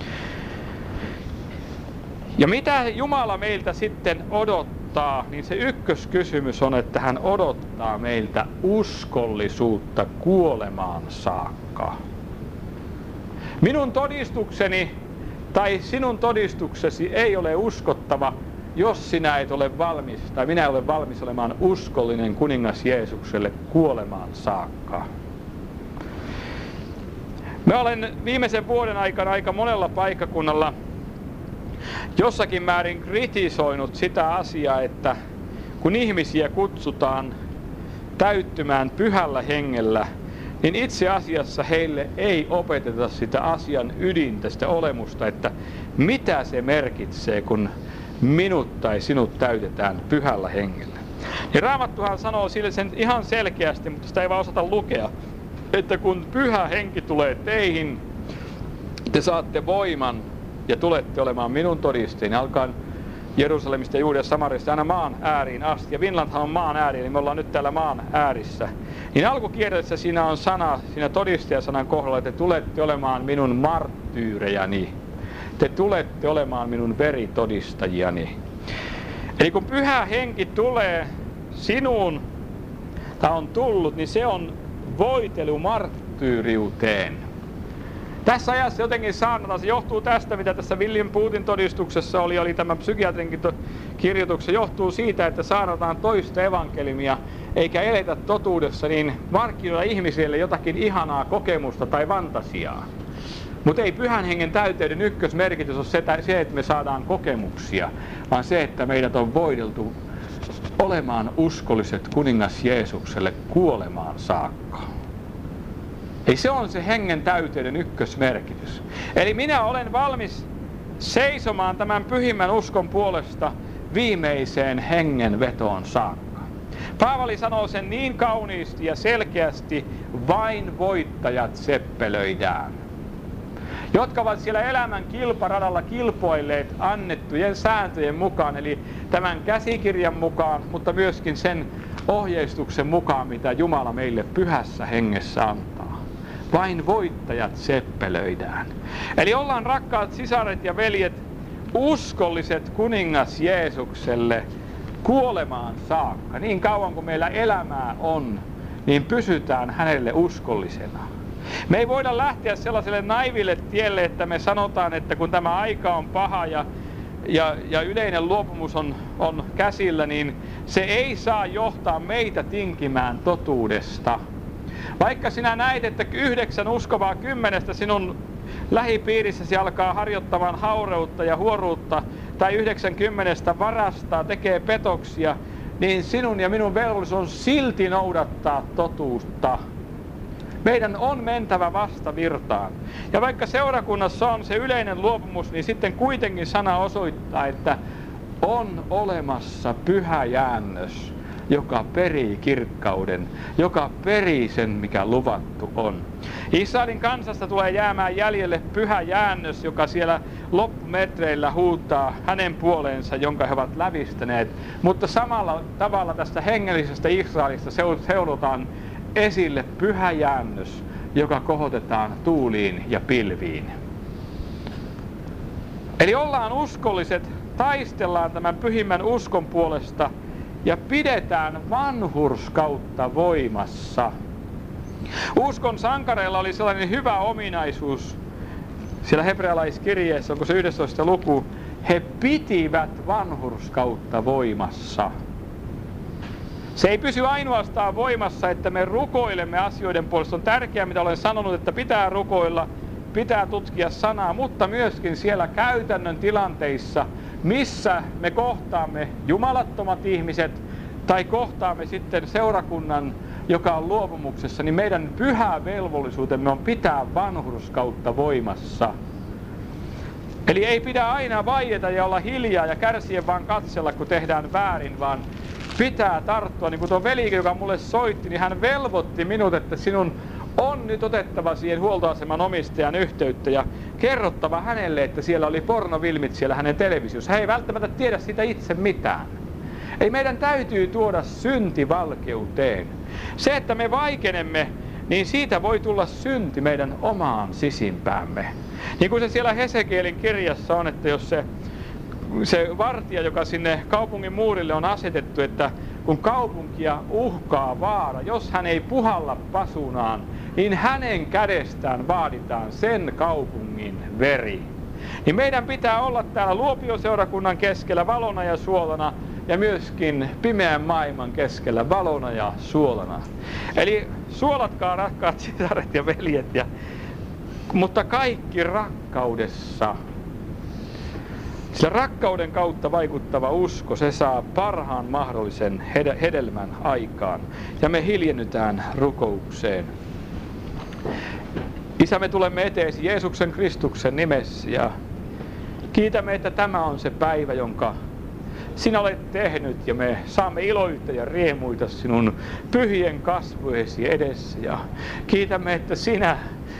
Ja mitä Jumala meiltä sitten odottaa, niin se ykköskysymys on, että hän odottaa meiltä uskollisuutta kuolemaan saakka. Minun todistukseni tai sinun todistuksesi ei ole uskottava, jos sinä et ole valmis, tai minä olen valmis olemaan uskollinen kuningas Jeesukselle kuolemaan saakka. Mä olen viimeisen vuoden aikana aika monella paikkakunnalla jossakin määrin kritisoinut sitä asiaa, että kun ihmisiä kutsutaan täyttymään pyhällä hengellä, niin itse asiassa heille ei opeteta sitä asian ydintä, sitä olemusta, että mitä se merkitsee, kun minut tai sinut täytetään pyhällä hengellä. Ja Raamattuhan sanoo sille sen ihan selkeästi, mutta sitä ei vaan osata lukea, että kun pyhä henki tulee teihin, te saatte voiman ja tulette olemaan minun todisteeni, alkaen Jerusalemista, Juudeasta, Samariasta aina maan ääriin asti. Ja Finlandhan on maan ääri, eli me ollaan nyt täällä maan äärissä. Niin alkukierteessä siinä on sana, siinä todistajasanan kohdalla, että te tulette olemaan minun marttyyrejäni. Te tulette olemaan minun veritodistajani. Eli kun Pyhä Henki tulee sinuun, tai on tullut, niin se on voitelu marttyyriuteen. Tässä ajassa jotenkin saarnataan, se johtuu tästä, mitä tässä William Bootin todistuksessa oli tämä psykiatrinkin kirjoituksessa, johtuu siitä, että saarnataan toista evankeliumia, eikä eletä totuudessa, niin markkinoida ihmisille jotakin ihanaa kokemusta tai fantasiaa. Mutta ei Pyhän Hengen täyteyden ykkösmerkitys ole se, että me saadaan kokemuksia, vaan se, että meidät on voideltu olemaan uskolliset kuningas Jeesukselle kuolemaan saakka. Ei se on se hengen täyteyden ykkösmerkitys. Eli minä olen valmis seisomaan tämän pyhimmän uskon puolesta viimeiseen hengenvetoon saakka. Paavali sanoo sen niin kauniisti ja selkeästi, vain voittajat seppelöidään. Jotka ovat siellä elämän kilparadalla kilpoilleet annettujen sääntöjen mukaan, eli tämän käsikirjan mukaan, mutta myöskin sen ohjeistuksen mukaan, mitä Jumala meille pyhässä hengessä antaa. Vain voittajat seppelöidään. Eli ollaan, rakkaat sisaret ja veljet, uskolliset kuningas Jeesukselle kuolemaan saakka. Niin kauan kuin meillä elämää on, niin pysytään hänelle uskollisena. Me ei voida lähteä sellaiselle naiville tielle, että me sanotaan, että kun tämä aika on paha ja yleinen luopumus on käsillä, niin se ei saa johtaa meitä tinkimään totuudesta. Vaikka sinä näet, että 9 uskovaa 10 sinun lähipiirissäsi alkaa harjoittamaan haureutta ja huoruutta, tai 90 varastaa, tekee petoksia, niin sinun ja minun velvollisuus on silti noudattaa totuutta. Meidän on mentävä vastavirtaan. Ja vaikka seurakunnassa on se yleinen luopumus, niin sitten kuitenkin sana osoittaa, että on olemassa pyhä jäännös, joka perii kirkkauden, joka perii sen, mikä luvattu on. Israelin kansasta tulee jäämään jäljelle pyhä jäännös, joka siellä loppumetreillä huutaa hänen puoleensa, jonka he ovat lävistäneet. Mutta samalla tavalla tästä hengellisestä Israelista seulotaan esille pyhä jäännös, joka kohotetaan tuuliin ja pilviin. Eli ollaan uskolliset, taistellaan tämän pyhimmän uskon puolesta ja pidetään vanhurskautta voimassa. Uskon sankareilla oli sellainen hyvä ominaisuus, siellä hebrealaiskirjeessä, onko se 11. luku, he pitivät vanhurskautta voimassa. Se ei pysy ainoastaan voimassa, että me rukoilemme asioiden puolesta. On tärkeää, mitä olen sanonut, että pitää rukoilla, pitää tutkia sanaa, mutta myöskin siellä käytännön tilanteissa, missä me kohtaamme jumalattomat ihmiset tai kohtaamme sitten seurakunnan, joka on luopumuksessa, niin meidän pyhä velvollisuutemme on pitää vanhurskautta voimassa. Eli ei pidä aina vaieta ja olla hiljaa ja kärsiä vaan katsella, kun tehdään väärin, vaan pitää tarttua. Niin kuin tuo veli, joka mulle soitti, niin hän velvoitti minut, että sinun on nyt otettava siihen huoltoaseman omistajan yhteyttä ja kerrottava hänelle, että siellä oli pornovilmit siellä hänen televisiossa. Hän ei välttämättä tiedä siitä itse mitään. Ei, meidän täytyy tuoda synti valkeuteen. Se, että me vaikenemme, niin siitä voi tulla synti meidän omaan sisimpäämme. Niin kuin se siellä Hesekielin kirjassa on, että jos se vartija, joka sinne kaupungin muurille on asetettu, että kun kaupunkia uhkaa vaara, jos hän ei puhalla pasunaan, niin hänen kädestään vaaditaan sen kaupungin veri. Niin meidän pitää olla täällä Luopioseurakunnan keskellä valona ja suolana, ja myöskin pimeän maailman keskellä valona ja suolana. Eli suolatkaa, rakkaat sisaret ja veljet, mutta kaikki rakkaudessa. Sillä rakkauden kautta vaikuttava usko, se saa parhaan mahdollisen hedelmän aikaan. Ja me hiljennytään rukoukseen. Isä, me tulemme eteesi Jeesuksen Kristuksen nimessä ja kiitämme, että tämä on se päivä, jonka sinä olet tehnyt, ja me saamme iloita ja riemuita sinun pyhien kasvojesi edessä. Ja kiitämme, että sinä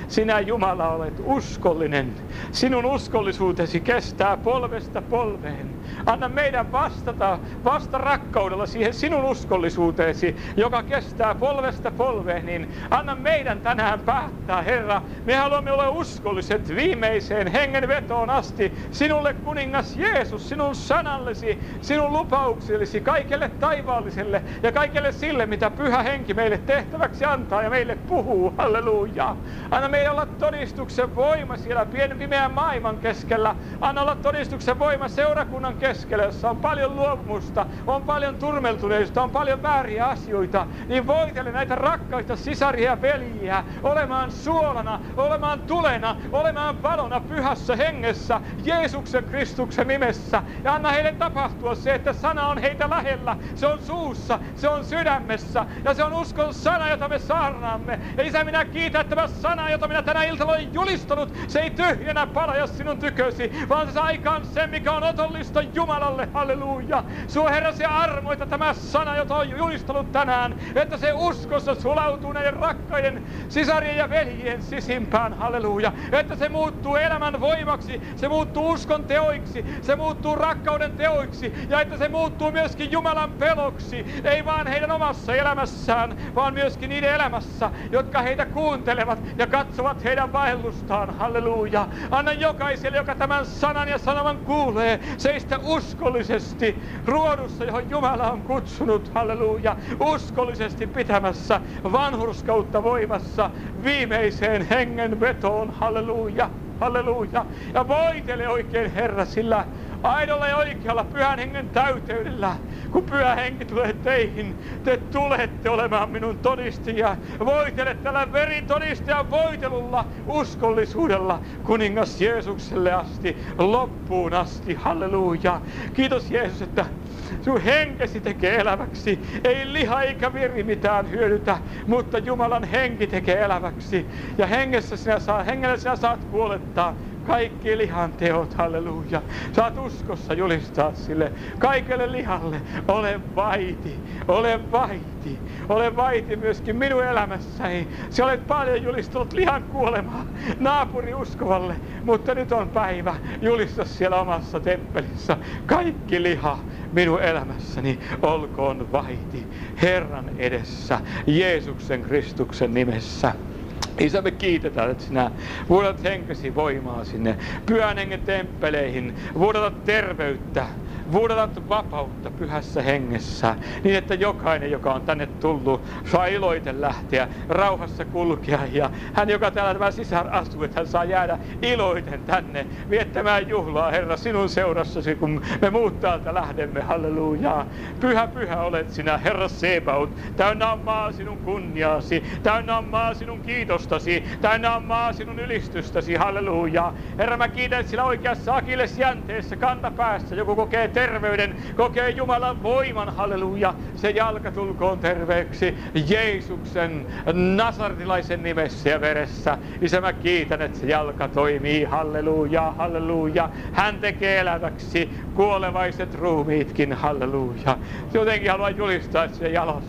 sinä Jumala olet uskollinen. Sinun uskollisuutesi kestää polvesta polveen. Anna meidän vasta rakkaudella siihen sinun uskollisuuteesi, joka kestää polvesta polveen, niin anna meidän tänään päättää, Herra. Me haluamme olla uskolliset viimeiseen hengenvetoon asti sinulle, kuningas Jeesus, sinun sanallesi, sinun lupauksellesi, kaikelle taivaalliselle ja kaikelle sille, mitä Pyhä Henki meille tehtäväksi antaa ja meille puhuu. Halleluja. Anna meidän olla todistuksen voima siellä pimeän maailman keskellä. Anna olla todistuksen voima seurakunnan keskellä, jossa on paljon luopumusta, on paljon turmeltuneista, on paljon vääriä asioita. Niin voitele näitä rakkaita sisaria ja veljiä olemaan suolana, olemaan tulena, olemaan valona Pyhässä Hengessä, Jeesuksen Kristuksen nimessä. Ja anna heille tapahtua se, että sana on heitä lähellä. Se on suussa, se on sydämessä ja se on uskon sana, jota me saarnaamme. Ja Isä, minä kiitän, että tämä sana, jota minä tänä iltana olen julistanut, se ei tyhjänä palaja sinun tykösi, vaan se saa aikaan sen, mikä on otollista Jumalalle. Halleluja. Sua, Herra, se armo, että tämä sana, jota on julistanut tänään, että se uskossa sulautuu näiden rakkaiden sisarien ja veljien sisimpään. Halleluja. Että se muuttuu elämän voimaksi, se muuttuu uskon teoiksi, se muuttuu rakkauden teoiksi ja että se muuttuu myöskin Jumalan peloksi. Ei vaan heidän omassa elämässään, vaan myöskin niiden elämässä, jotka heitä kuuntelevat ja katsovat heidän vaellustaan. Halleluja. Anna jokaiselle, joka tämän sanan ja sanoman kuulee, seistä uskollisesti ruodussa, johon Jumala on kutsunut. Halleluja. Uskollisesti pitämässä vanhurskautta voimassa viimeiseen hengenvetoon. Halleluja. Halleluja. Ja voitele oikein, Herra, sillä aidolla ja oikealla Pyhän Hengen täyteydellä, kun Pyhä Henki tulee teihin, te tulette olemaan minun todistajia. Voitele tällä veritodistajan voitelulla, uskollisuudella, kuningas Jeesukselle asti, loppuun asti. Halleluja. Kiitos, Jeesus, että sun henkesi tekee eläväksi. Ei liha eikä veri mitään hyödytä, mutta Jumalan henki tekee eläväksi. Ja hengellä sinä saat kuolettaa kaikki lihan teot. Halleluja. Saat uskossa julistaa sille kaikelle lihalle: ole vaiti, ole vaiti, ole vaiti myöskin minun elämässäni. Sinä olet paljon julistanut lihan kuolemaa naapuri uskovalle, mutta nyt on päivä julistaa siellä omassa temppelissä: kaikki liha minun elämässäni olkoon vaiti Herran edessä, Jeesuksen Kristuksen nimessä. Isä, me kiitetään, että sinä vuodat henkesi voimaa sinne Pyhän Hengen temppeleihin, vuodatat terveyttä, vuodatat vapautta Pyhässä Hengessä, niin että jokainen, joka on tänne tullut, saa iloiten lähteä, rauhassa kulkea, ja hän, joka täällä tämä sisar asuu, että hän saa jäädä iloiten tänne viettämään juhlaa, Herra, sinun seurassasi, kun me muut täältä lähdemme. Hallelujaa. Pyhä, pyhä olet sinä, Herra Sebaot. Täynnä on maa sinun kunniaasi, täynnä on maa sinun kiitostasi, täynnä on maa sinun ylistystäsi. Hallelujaa. Herra, mä kiitän, että sillä oikeassa akillesjänteessä kantapäässä joku kokee terveyden, kokee Jumalan voiman. Halleluja. Se jalka tulkoon terveeksi Jeesuksen nasaretilaisen nimessä ja veressä. Isä, mä kiitän, että se jalka toimii. Halleluja, halleluja. Hän tekee eläväksi kuolevaiset ruumiitkin. Halleluja. Jotenkin haluan julistaa, että se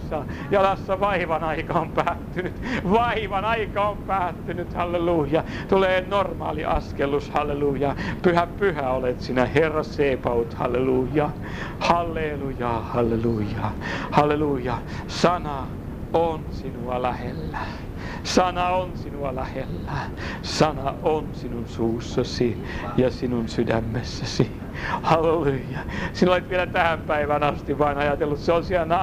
jalassa vaivan aika on päättynyt. Vaivan aika on päättynyt. Halleluja. Tulee normaali askellus. Halleluja. Pyhä, pyhä olet sinä, Herra Sebaot. Halleluja. Halleluja. Halleluja. Halleluja. Sana on sinua lähellä. Sana on sinua lähellä. Sana on sinun suussasi ja sinun sydämessäsi. Halleluja. Sinä olet vielä tähän päivään asti vain ajatellut, se on siellä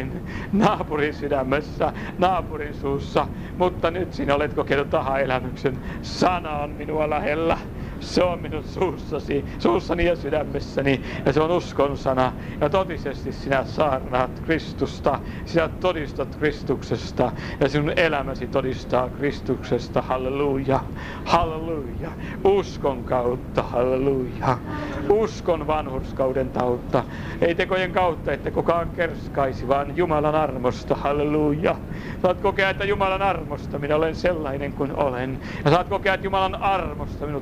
naapurin sydämessä, naapurin suussa. Mutta nyt sinä olet kokenut aha-elämyksen. Sana on minua lähellä. Se on minun suussani ja sydämessäni, ja se on uskon sana. Ja totisesti sinä saarnaat Kristusta, sinä todistat Kristuksesta, ja sinun elämäsi todistaa Kristuksesta. Halleluja, halleluja. Uskon kautta, halleluja. Uskon vanhurskauden kautta. Ei tekojen kautta, että kukaan kerskaisi, vaan Jumalan armosta. Halleluja. Saat kokea, että Jumalan armosta minä olen sellainen kuin olen. Ja saat kokea, että Jumalan armosta minut on voida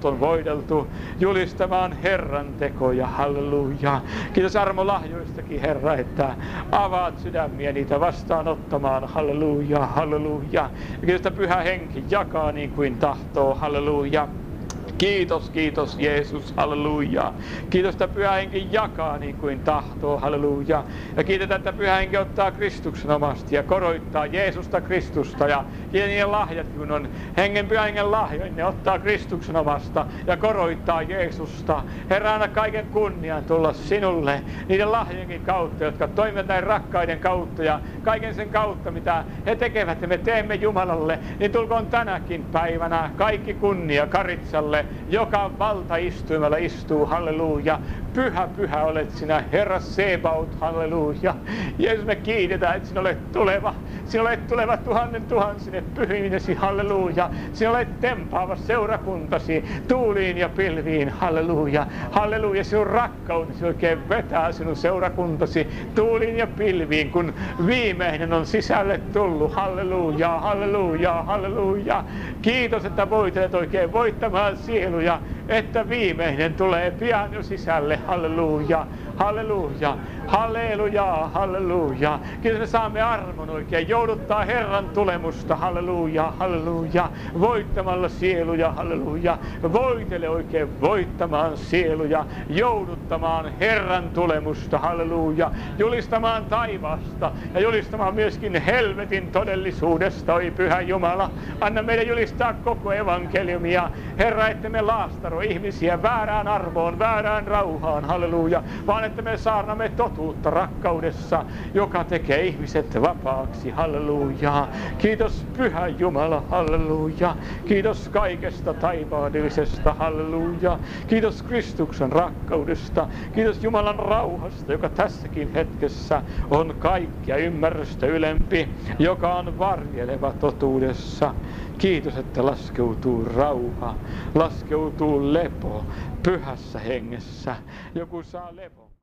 kohdeltu julistamaan Herran tekoja. Halleluja. Kiitos armolahjoistakin, Herra, että avaat sydämiä niitä vastaanottamaan. Halleluja, halleluja. Ja kiitos, että Pyhä Henki jakaa niin kuin tahtoo. Halleluja. Kiitos, kiitos Jeesus, halleluja. Kiitos, että Pyhä Henki jakaa niin kuin tahtoo, halleluja. Ja kiitetään, että Pyhä Henki ottaa Kristuksen omasti ja koroittaa Jeesusta Kristusta. Ja niiden lahjat, kun on Pyhän Hengen lahjoja, ne ottaa Kristuksen omasta ja koroittaa Jeesusta. Herra, anna kaiken kunnian tulla sinulle niiden lahjojenkin kautta, jotka toimivat näin rakkaiden kautta ja kaiken sen kautta, mitä he tekevät ja me teemme Jumalalle, niin tulkoon tänäkin päivänä kaikki kunnia Karitsalle, joka valtaistuimella istuu, halleluja. Pyhä, pyhä olet sinä, Herra Sebaot, halleluja. Jeesus, me kiitetään, että sinä olet tuleva. Sinä olet tuleva tuhansine pyhiinesi, halleluja. Sinä olet tempaava seurakuntasi tuuliin ja pilviin, halleluja. Halleluja, sinun rakkautesi oikein vetää sinun seurakuntasi tuuliin ja pilviin, kun viimeinen on sisälle tullut, halleluja, halleluja, halleluja. Kiitos, että voitelet oikein voittamaan sieluja, että viimeinen tulee pian jo sisälle, halleluja, halleluja, halleluja, halleluja. Kiitos, me saamme armon oikein jouduttaa Herran tulemusta, halleluja, halleluja, voittamalla sieluja, halleluja. Voitele oikein voittamaan sieluja, jouduttamaan Herran tulemusta, halleluja, julistamaan taivaasta ja julistamaan myöskin helvetin todellisuudesta, oi Pyhä Jumala. Anna meidän julistaa koko evankeliumia, Herra, että me laastaro ihmisiä väärään arvoon, väärään rauhaan, halleluja, vaan että me saarnamme totuutta rakkaudessa, joka tekee ihmiset vapaaksi, halleluja. Kiitos Pyhä Jumala, halleluja. Kiitos kaikesta taivaallisesta, halleluja. Kiitos Kristuksen rakkaudesta. Kiitos Jumalan rauhasta, joka tässäkin hetkessä on kaikkia ymmärrystä ylempi, joka on varjeleva totuudessa. Kiitos, että laskeutuu rauha, laskeutuu lepo Pyhässä Hengessä. Joku saa lepo.